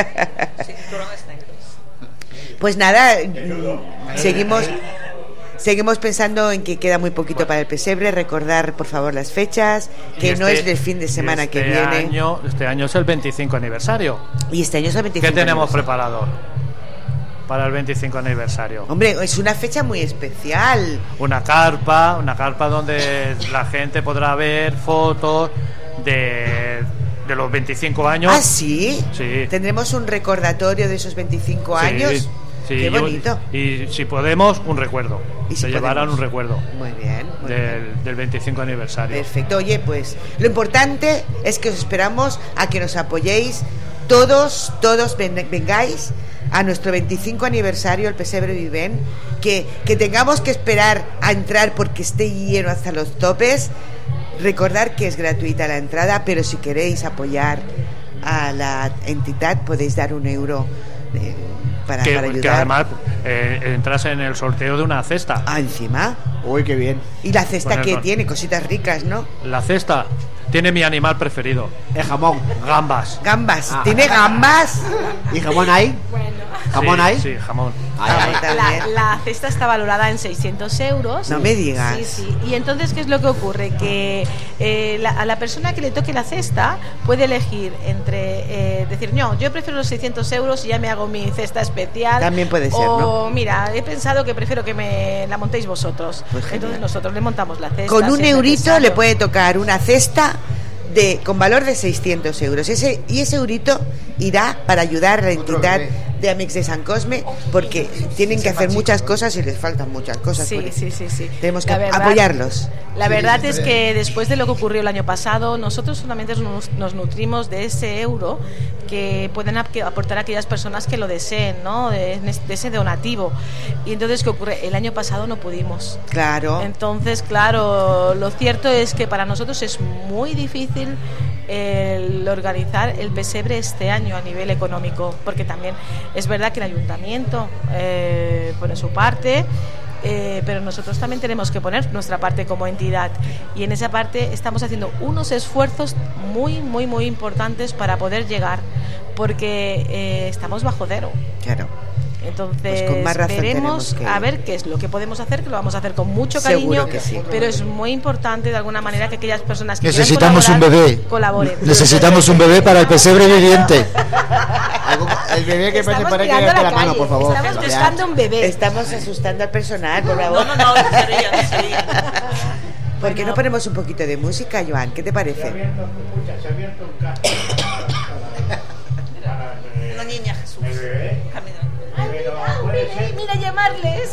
Pues nada, mm, seguimos seguimos pensando en que queda muy poquito para el pesebre. Recordar, por favor, las fechas, que Y no este- es del fin de semana que este viene. Año, este año es el veinticinco aniversario. Y este año es el veinticinco. ¿Qué tenemos aniversario. preparado para el veinticinco aniversario? Hombre, es una fecha muy especial. Una carpa, una carpa donde la gente podrá ver fotos de, de los veinticinco años. ¿Ah, sí? Sí. Tendremos un recordatorio de esos veinticinco Sí, años. sí, Qué yo- bonito. Y, si podemos, un recuerdo. Y si Se llevarán podemos. un recuerdo Muy bien. Muy bien. del, del veinticinco aniversario. Perfecto. Oye, pues lo importante es que os esperamos a que nos apoyéis. Todos, todos ven- vengáis a nuestro veinticinco aniversario, el Pesebre Viven. Que, que tengamos que esperar a entrar porque esté lleno hasta los topes. Recordar que es gratuita la entrada, pero si queréis apoyar a la entidad podéis dar un euro eh, para, que, para que ayudar. además eh, entras en el sorteo de una cesta. Ah, encima. Uy, qué bien. Y la cesta Poner que con- tiene, cositas ricas, ¿no? La cesta tiene mi animal preferido, Es jamón. gambas. Gambas. Ah. ¿Tiene gambas? ¿Y jamón hay? ¿Jamón Sí, hay? Sí, jamón. Ay, ay. También. La, la cesta está valorada en seiscientos euros. No me digas. Sí, sí. Y entonces, ¿qué es lo que ocurre? Que eh, la- a la persona que le toque la cesta puede elegir entre eh, decir, no, yo prefiero los seiscientos euros y ya me hago mi cesta especial. También puede ser, o, ¿no? mira, he pensado que prefiero que me la montéis vosotros. Pues genial. entonces nosotros le montamos la cesta. Con un si es eurito necesario. le puede tocar una cesta de con valor de seiscientos euros. Ese, y ese eurito irá para ayudar a la entidad de Amics de San Cosme, porque tienen que hacer muchas cosas y les faltan muchas cosas. Sí, sí, sí, sí. Tenemos que La verdad- apoyarlos. La verdad es que después de lo que ocurrió el año pasado, nosotros solamente nos, nos nutrimos de ese euro que pueden ap- que aportar aquellas personas que lo deseen, ¿no? De, de ese donativo. Y entonces, ¿qué ocurre? El año pasado no pudimos. Claro. Entonces, claro, lo cierto es que para nosotros es muy difícil el organizar el pesebre este año a nivel económico, porque también es verdad que el ayuntamiento eh, pone su parte, eh, pero nosotros también tenemos que poner nuestra parte como entidad, y en esa parte estamos haciendo unos esfuerzos muy, muy, muy importantes para poder llegar, porque eh, estamos bajo cero. Claro. Entonces, Pues con más razón veremos tenemos que- a ver qué es lo que podemos hacer, que lo vamos a hacer con mucho Seguro cariño, que sí. pero es muy importante de alguna manera que aquellas personas que Necesitamos quieran un colaborar, bebé. colaboren. Necesitamos un bebé para el pesebre viviente. El bebé que pase Estamos por ahí que mirando levante a la la mano, calle, por favor. estamos Ya. buscando un bebé. Estamos asustando al personal, por favor. No, no, no, sería, no sería. ¿Por qué no ponemos un poquito de música, Joan? ¿Qué te Se ha parece? abierto, escucha, se ha abierto un caso para, para, para, La niña Jesús. el bebé. Caminando. Pero puede ser. Mira, llamarles.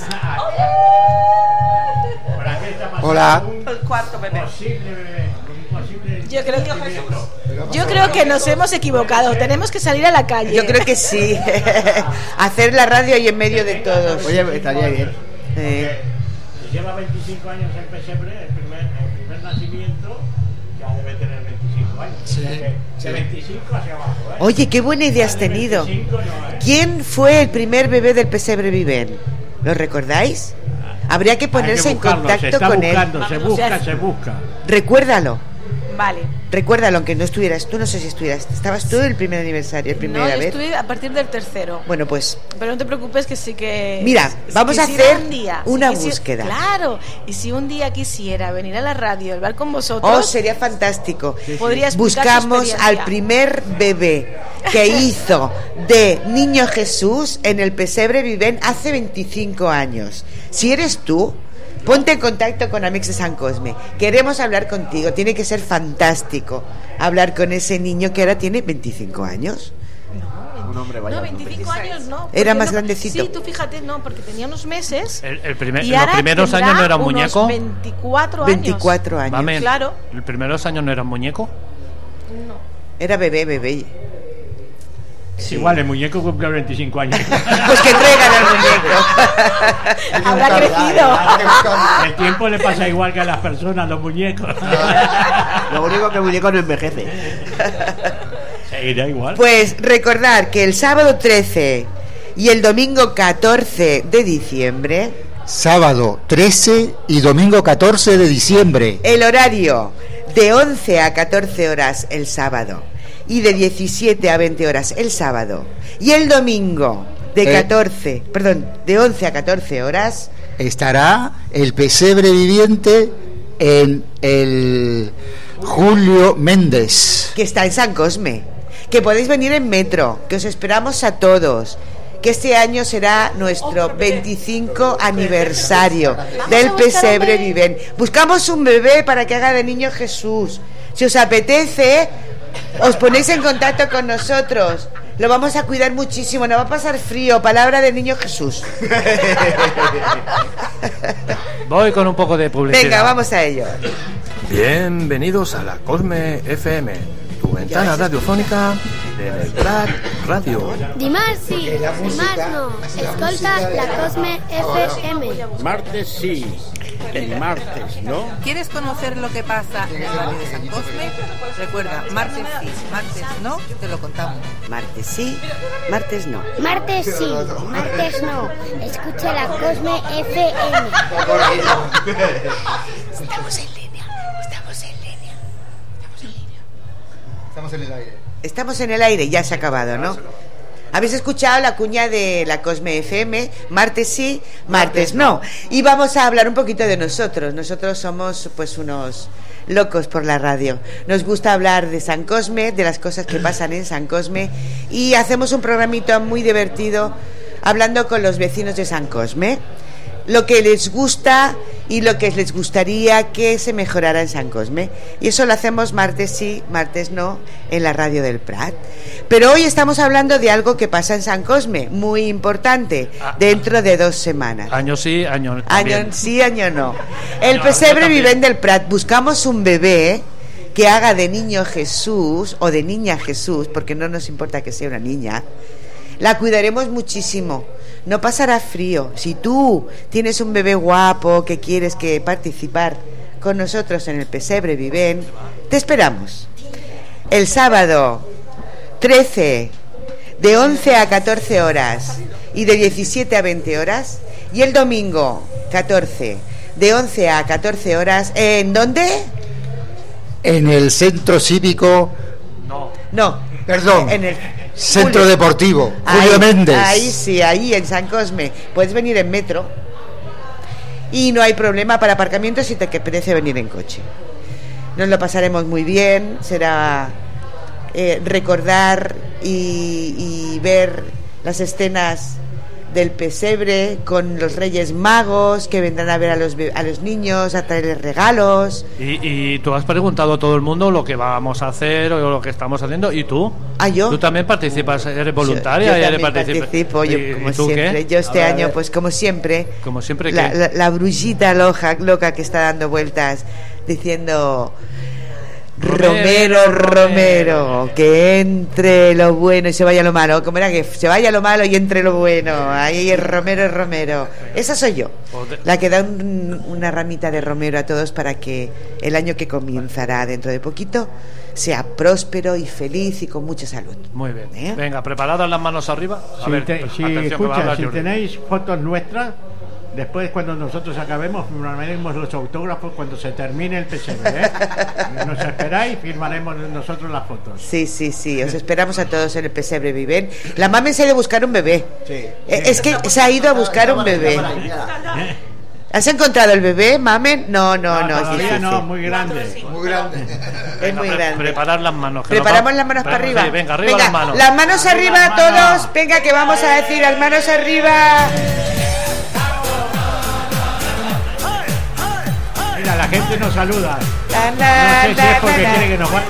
Por aquí está pasando Hola. un El cuarto bebé. posible bebé. Un posible Yo creo que- nacimiento. Yo creo que nos hemos equivocado. Tenemos que salir a la calle. Yo creo que sí. Hacer la radio ahí en medio de todos. Oye, estaría bien. Eh, Si lleva veinticinco años el pesebre, el primer, el primer nacimiento ya debe tener veinticinco años. Sí, O sea que sí. De veinticinco hacia abajo, ¿eh? Oye, qué buena idea has De tenido. veinticinco no, ¿eh? ¿Quién fue el primer bebé del pesebre Viven? ¿Lo recordáis? Habría que Hay ponerse en buscarlo, se contacto está con buscando, él. se Vamos, busca, ya- se busca. Recuérdalo. Vale. Recuérdalo, aunque no estuvieras tú, no sé si estuvieras. Estabas tú en el primer aniversario, el No, primera yo vez. estuve a partir del tercero. Bueno, pues Pero no te preocupes que sí que... Mira, si vamos a quisiera hacer un día, una quisiera- búsqueda. Claro, y si un día quisiera venir a la radio y hablar con vosotros... oh, sería fantástico. Podría explicar su Buscamos experiencia. al primer bebé que hizo de Niño Jesús en el pesebre Viven hace veinticinco años. Si eres tú, ponte en contacto con Amics de San Cosme. Queremos hablar contigo. Tiene que ser fantástico hablar con ese niño que ahora tiene veinticinco años. Un hombre vaya. No, veinticinco años no. Era porque más no- grandecito. Sí, tú fíjate, no, porque tenía unos meses. El, el primer, y los ahora primeros tendrá años no era un unos muñeco. veinticuatro años. veinticuatro años. Mamen, Claro. ¿los primeros años no era un muñeco? Era bebé, bebé. Es igual, el muñeco cumple veinticinco años. Pues que traigan al muñeco. Habrá crecido. El tiempo le pasa igual que a las personas, los muñecos. Lo único que el muñeco no envejece. Seguirá igual. Pues recordar que el sábado trece y el domingo catorce de diciembre, Sábado trece y domingo catorce de diciembre. el horario de once a catorce horas el sábado y de diecisiete a veinte horas el sábado, y el domingo de Eh. catorce, perdón, de once a catorce horas, Estará el pesebre viviente en el Julio Méndez. que está en San Cosme, que podéis venir en metro, que os esperamos a todos, que este año será nuestro veinticinco aniversario del a buscar un pesebre bebé. Viven. Buscamos un bebé para que haga de Niño Jesús. Si os apetece, os ponéis en contacto con nosotros. Lo vamos a cuidar muchísimo, no va a pasar frío. Palabra de Niño Jesús. Voy con un poco de publicidad. Venga, vamos a ello. Bienvenidos a la Cosme F M, tu ventana radiofónica de Belgrad Radio. Dimarts sí, dimarts no. Escolta la Cosme F M. Martes sí, y martes no. ¿Quieres conocer lo que pasa en el barrio de San Cosme? Recuerda, martes sí, martes no, te lo contamos. Martes sí, martes no. Martes sí, martes no. Escucha la Cosme F M. Estamos en línea, estamos en línea, estamos en línea. Estamos en el aire. Estamos en el aire, ya se ha acabado, ¿no? Habéis escuchado la cuña de la Cosme F M, martes sí, martes no. Y vamos a hablar un poquito de nosotros. Nosotros somos pues unos locos por la radio. Nos gusta hablar de San Cosme, de las cosas que pasan en San Cosme, y hacemos un programito muy divertido hablando con los vecinos de San Cosme, lo que les gusta y lo que les gustaría que se mejorara en San Cosme. Y eso lo hacemos martes sí, martes no, en la radio del Prat. Pero hoy estamos hablando de algo que pasa en San Cosme, muy importante, dentro de dos semanas. Año sí, año también. Año sí, año no. El no, pesebre Vivén del Prat. Buscamos un bebé que haga de niño Jesús o de niña Jesús, porque no nos importa que sea una niña. La cuidaremos muchísimo. No pasará frío. Si tú tienes un bebé guapo que quieres que participar con nosotros en el pesebre Vivén, te esperamos. El sábado trece, de once a catorce horas y de diecisiete a veinte horas, y el domingo catorce, de once a catorce horas. ¿En dónde? En el Centro Cívico. No. No. Perdón. En el Centro Julio. Deportivo ahí, Julio Méndez. Ahí sí, ahí en San Cosme. Puedes venir en metro y no hay problema para aparcamiento si te apetece venir en coche. Nos lo pasaremos muy bien. Será eh, recordar y, y ver las escenas del pesebre con los Reyes Magos que vendrán a ver a los a los niños, a traerles regalos. Y, y tú has preguntado a todo el mundo lo que vamos a hacer o lo que estamos haciendo. ¿Y tú? ¿Ah, yo? ¿Tú también participas? ¿Eres voluntaria? Yo, yo ¿Eres también participo, yo, ¿Y, como ¿y tú siempre. qué? Yo este A ver, año, pues como siempre, como siempre la, ¿qué? la, la brullita loca, loca que está dando vueltas diciendo... Romero, Romero, Romero, que entre lo bueno y se vaya lo malo. ¿Cómo era? Que se vaya lo malo y entre lo bueno. Ahí es Romero, Romero. Esa soy yo, la que da un, una ramita de romero a todos para que el año que comenzará dentro de poquito sea próspero y feliz y con mucha salud. Muy bien. ¿Eh? Venga, preparadas las manos arriba. A Si, ver, te, si, atención, que va a escucha, hablar si Jordi. tenéis fotos nuestras, después cuando nosotros acabemos firmaremos los autógrafos cuando se termine el pesebre, ¿eh? Nos esperáis, firmaremos nosotros las fotos. Sí, sí, sí, os esperamos a todos en el pesebre Vivén. La mami se ha ido a buscar un bebé. Sí. Eh, Es que se ha ido a buscar un bebé. ¿Has encontrado el bebé, mamen? No, no, no, no es todavía difícil. no, muy grande. Muy grande. Es muy Pre- grande. Preparar las manos. que Preparamos nos va- las manos para arriba. Sí, venga, arriba Venga, las manos. Las manos arriba, Arriba las manos. todos. Venga, que vamos a decir las manos arriba. Mira, la gente nos saluda. Na, No na, sé si na, es porque na, na. quiere que nos va.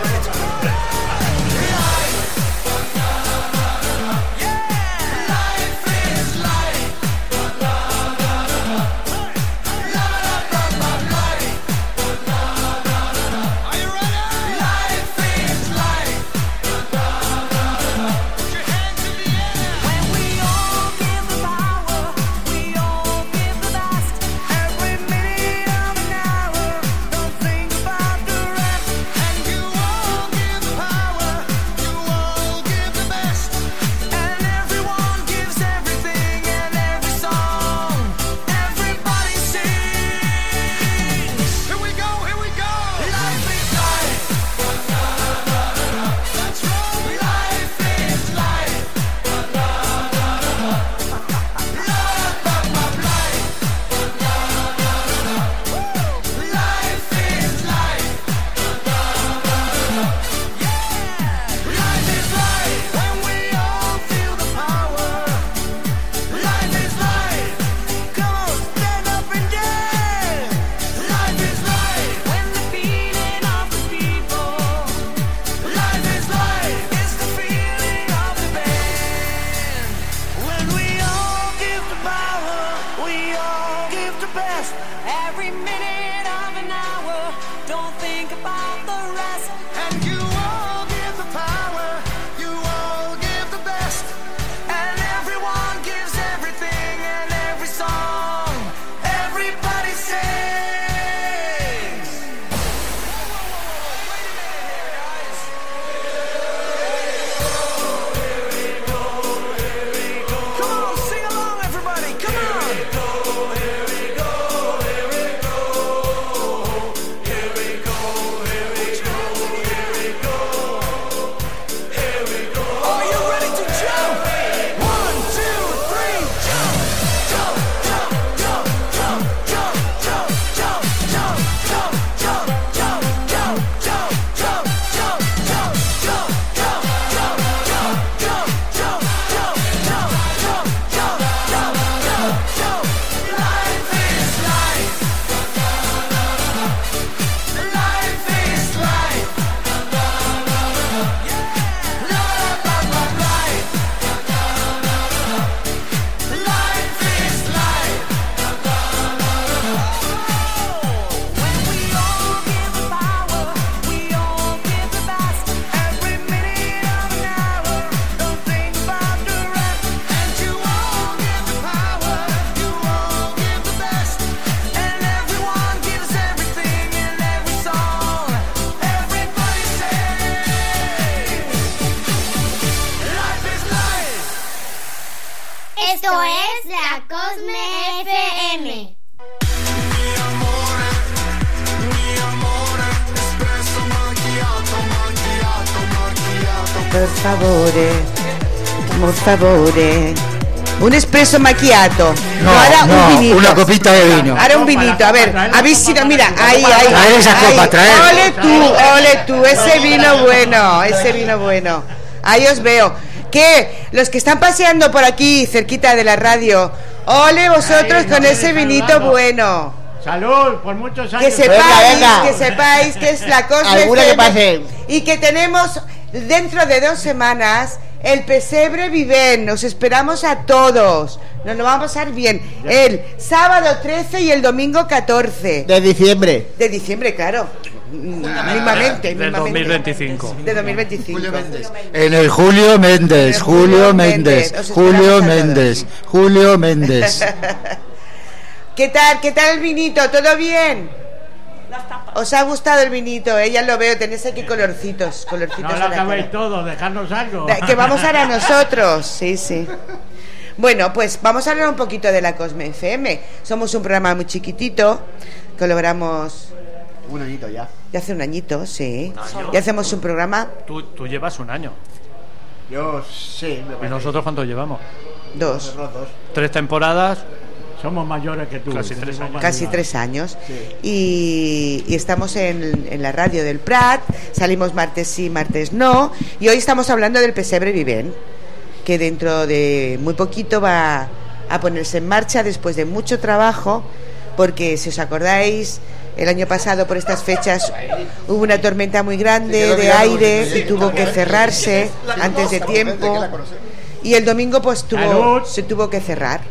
por favore, por favore. Un espresso macchiato. No, ahora no, un vinito. una copita de vino. Ahora un vinito, a ver, habéis sido, mira, ahí, ahí. Traer esa ahí. copa, traer. Ole tú, ole tú, ese vino bueno, ese vino bueno. Ahí os veo. ¿Qué? Los que están paseando por aquí, cerquita de la radio, ole vosotros con ese vinito bueno. Salud, por muchos años. Que sepáis, Venga, venga. que sepáis que es la cosa. Alguna que pase. Y que tenemos dentro de dos semanas el pesebre Viven. Os esperamos a todos. Nos lo vamos a pasar bien. El sábado trece y el domingo catorce. De diciembre. De diciembre, claro. Mismamente, Del dos mil veinticinco. De dos mil veinticinco. En el Julio Méndez, En el Julio Julio Méndez, Méndez. Os Julio esperamos a Méndez, Julio Méndez. ¿Qué tal? ¿Qué tal el vinito? ¿Todo bien? ¿Os ha gustado el vinito? Eh? Ya lo veo, tenéis aquí colorcitos, colorcitos. No en lo la acabéis cara. todo, dejarnos algo. Que vamos ahora nosotros, sí, sí. Bueno, pues vamos a hablar un poquito de la Cosme F M. Somos un programa muy chiquitito, colaboramos Un añito ya. ya hace un añito, sí. ¿Un año? Y hacemos un programa, Tú, tú llevas un año. Yo sí, me ¿Y parece. nosotros cuánto llevamos? dos, Nosotros dos. Tres temporadas. Somos mayores que tú. Casi tres años. casi tres años. Sí. Y, y estamos en, en la radio del Prat, salimos martes sí, martes no. Y hoy estamos hablando del Pesebre Viven, que dentro de muy poquito va a ponerse en marcha después de mucho trabajo, porque si os acordáis, el año pasado por estas fechas hubo una tormenta muy grande de aire y tuvo que cerrarse antes de tiempo, y el domingo pues tuvo, se tuvo que cerrar,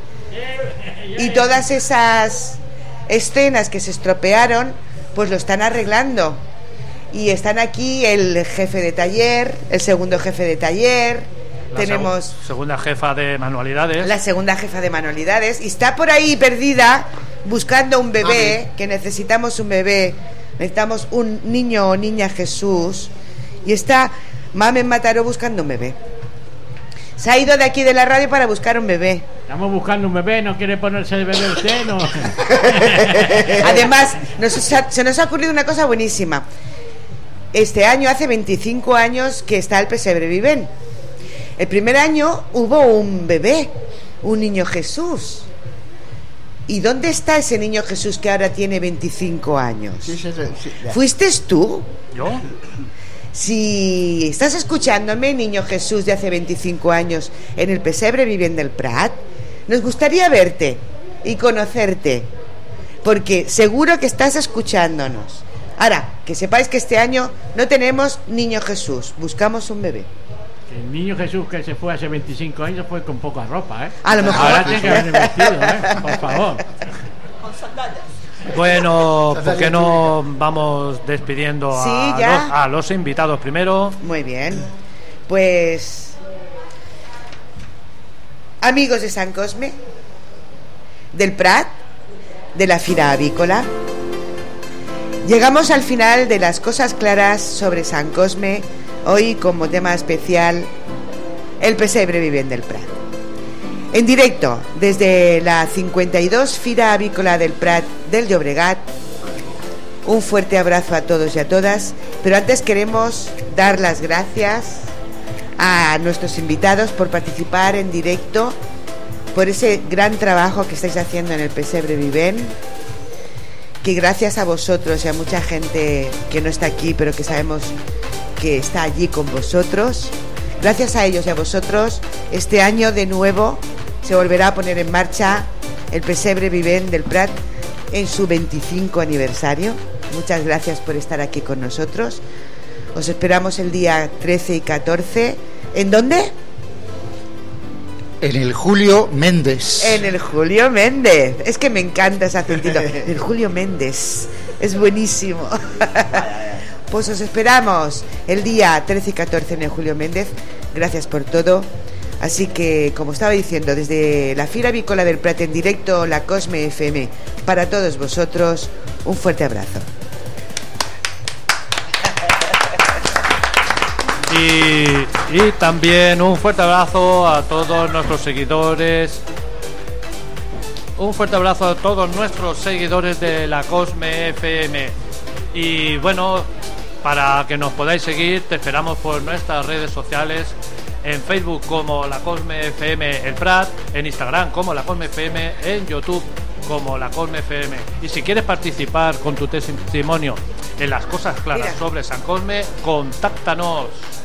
y todas esas escenas que se estropearon pues lo están arreglando, y están aquí el jefe de taller, el segundo jefe de taller, La tenemos seg- segunda jefa de manualidades. la segunda jefa de manualidades, y está por ahí perdida buscando un bebé, que necesitamos un bebé, necesitamos un niño o niña Jesús, y está Mamen Mataró buscando un bebé. Se ha ido de aquí de la radio para buscar un bebé. Estamos buscando un bebé, ¿no quiere ponerse de bebé usted? No. Además, nos, se nos ha ocurrido una cosa buenísima. Este año hace veinticinco años que está el Pesebre Viven. El primer año hubo un bebé, un niño Jesús. ¿Y dónde está ese niño Jesús que ahora tiene veinticinco años? Sí, sí, sí, sí, ya. ¿Fuiste tú? ¿Yo? Si estás escuchándome, niño Jesús de hace veinticinco años en el Pesebre Viven del Prat, nos gustaría verte y conocerte, porque seguro que estás escuchándonos. Ahora, que sepáis que este año no tenemos niño Jesús, buscamos un bebé. El niño Jesús que se fue hace veinticinco años fue con poca ropa, ¿eh? A lo mejor. Ahora tiene que venir vestido, ¿eh? Por favor. Con sandalias. Bueno, ¿por qué no vamos despidiendo a, Sí, ya. los, a los invitados primero? Muy bien. Pues, amigos de San Cosme, del Prat, de la Fira Avícola, llegamos al final de las cosas claras sobre San Cosme, hoy como tema especial el Pesebre Viven del Prat. En directo desde la cincuenta y dos Fira Avícola del Prat del Llobregat. Un fuerte abrazo a todos y a todas, pero antes queremos dar las gracias a nuestros invitados por participar en directo, por ese gran trabajo que estáis haciendo en el Pesebre Viven, que gracias a vosotros y a mucha gente que no está aquí, pero que sabemos que está allí con vosotros, gracias a ellos y a vosotros, este año de nuevo se volverá a poner en marcha el Pesebre Viven del Prat en su veinticinco aniversario. Muchas gracias por estar aquí con nosotros. Os esperamos el día trece y catorce. ¿En dónde? En el Julio Méndez. En el Julio Méndez. Es que me encanta ese acentito. El Julio Méndez. Es buenísimo. Pues os esperamos el día trece y catorce en el Julio Méndez. Gracias por todo. Así que, como estaba diciendo, desde la Fira Avícola del Prat en directo, la Cosme F M, para todos vosotros, un fuerte abrazo. Y, y también un fuerte abrazo a todos nuestros seguidores. Un fuerte abrazo a todos nuestros seguidores de la Cosme F M. Y bueno, Para que nos podáis seguir, te esperamos por nuestras redes sociales, en Facebook como La Cosme F M El Prat, en Instagram como La Cosme F M, en YouTube como La Cosme F M. Y si quieres participar con tu testimonio en las cosas claras Mira. sobre San Cosme, contáctanos.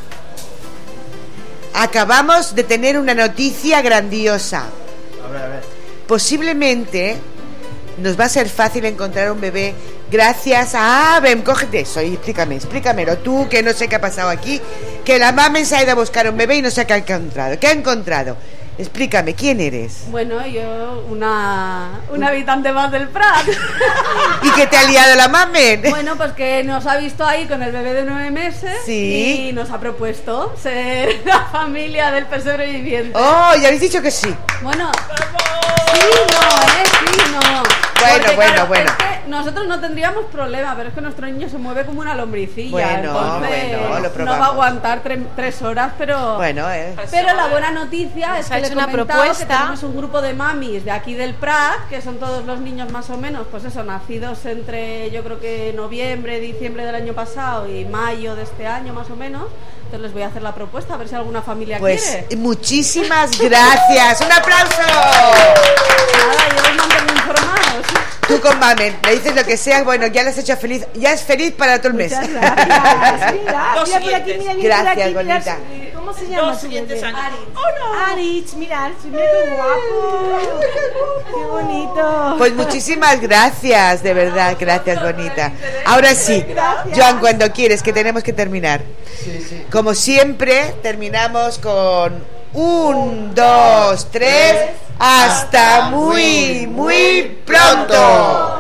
Acabamos de tener una noticia grandiosa. A ver, a ver. Posiblemente nos va a ser fácil encontrar un bebé gracias a... Ah, ven, cógete eso y explícame, explícamelo tú, que no sé qué ha pasado aquí, que la mamá se ha ido a buscar un bebé y no sé qué ha encontrado. ¿Qué ha encontrado? Explícame, ¿quién eres? Bueno, yo, una, una habitante más del Prat. ¿Y qué te ha liado la mamen? Bueno, pues que nos ha visto ahí con el bebé de nueve meses. Sí. Y nos ha propuesto ser la familia del pesebre viviente. Oh, ya habéis dicho que sí. Bueno, sí, no, ¿eh? Sí, no. Bueno, Porque, bueno, claro, bueno. Es que nosotros no tendríamos problema, pero es que nuestro niño se mueve como una lombricilla. Bueno, entonces bueno, lo no probamos. va a aguantar tre tres horas, pero... Bueno, eh. Pero la buena noticia es ha que le he hecho una comentado propuesta. que tenemos un grupo de mamis de aquí del Prat, que son todos los niños más o menos, pues eso, nacidos entre, yo creo que noviembre, diciembre del año pasado y mayo de este año más o menos. Entonces les voy a hacer la propuesta, a ver si alguna familia pues, quiere. Muchísimas gracias. ¡Un aplauso! Nada, yo os mantengo informados. Tú con mamen, le dices lo que sea, bueno, ya le has hecho feliz, ya es feliz para todo el mes. Muchas gracias. Mira, Los mira por aquí, siguientes. mira, mira Gracias, por aquí, mira. bonita. ¿Cómo se llama? Los siguientes años. Oh, no. Aritz, mira, mira qué guapo. Qué bonito. Pues muchísimas gracias, de verdad, gracias, bonita. Ahora sí, Joan, cuando quieres, que tenemos que terminar. Como siempre, terminamos con un, dos, tres, hasta muy, muy pronto.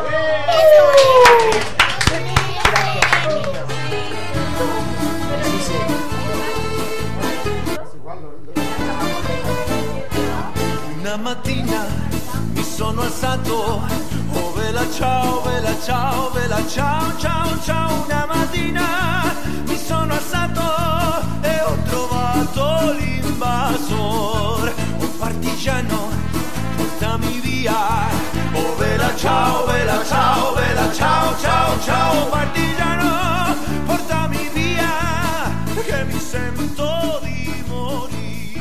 Una mattina mi sono alzato, oh vela ciao, vela ciao, vela ciao, ciao, ciao. Una mattina mi sono alzato e ho trovato l'invasor, un partigiano, portami via. Oh vela ciao, vela ciao, vela ciao, ciao, ciao. Partigiano, portami via, che mi sento di morire.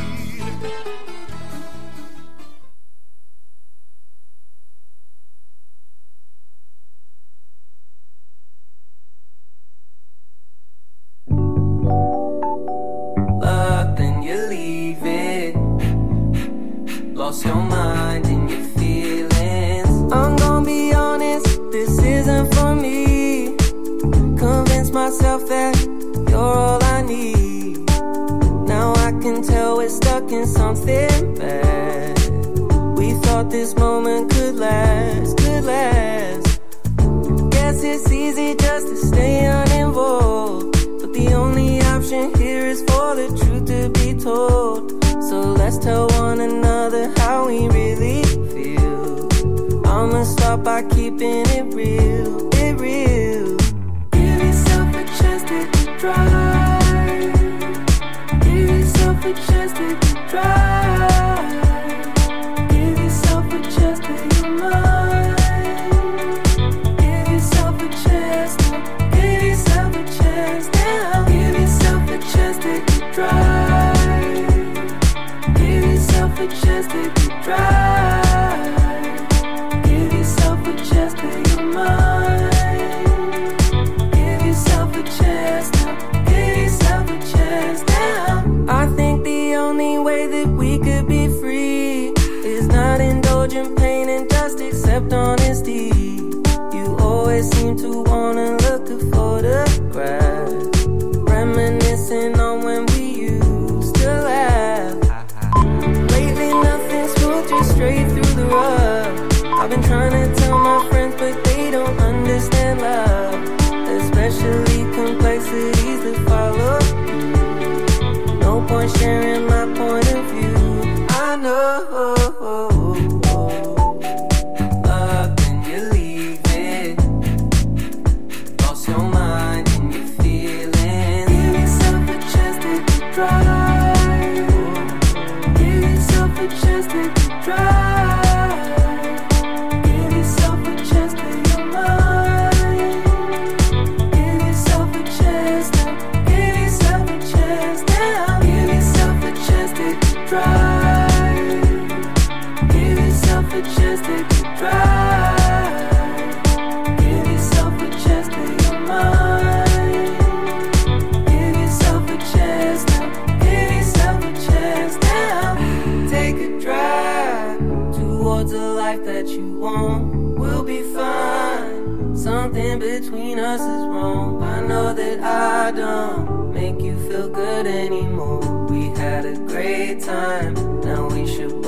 Lost your mind and your feelings. I'm gonna be honest, this isn't for me. Convince myself that you're all I need. Now I can tell we're stuck in something bad. We thought this moment could last, could last. Guess it's easy just to stay uninvolved, but the only option here is for the truth to be told. So let's tell one another how we really feel. I'ma start by keeping it real, it real. Give yourself a chance to try. Give yourself a chance to try. Give yourself a chance to your mind. Give yourself a chance now. Give yourself a chance now. Give yourself a chance to try. A chance to try. Give yourself a chance to your mind. Give yourself a chance now. Give yourself a chance now. I think the only way that we could be free is not indulge in pain and just accept honesty. You always seem to wanna look a photograph, reminiscing on when we used to laugh. Nothing's smooth, just straight through the rough. I've been trying to tell my friends, but they don't understand love, especially complexities that follow you. No point sharing my point of view. I know. Love, then you leave it. Lost your mind and your feelings. Give yourself a chance to try. A chance to try. Give that you want. We'll be fine. Something between us is wrong. I know that I don't make you feel good anymore. We had a great time. Now we should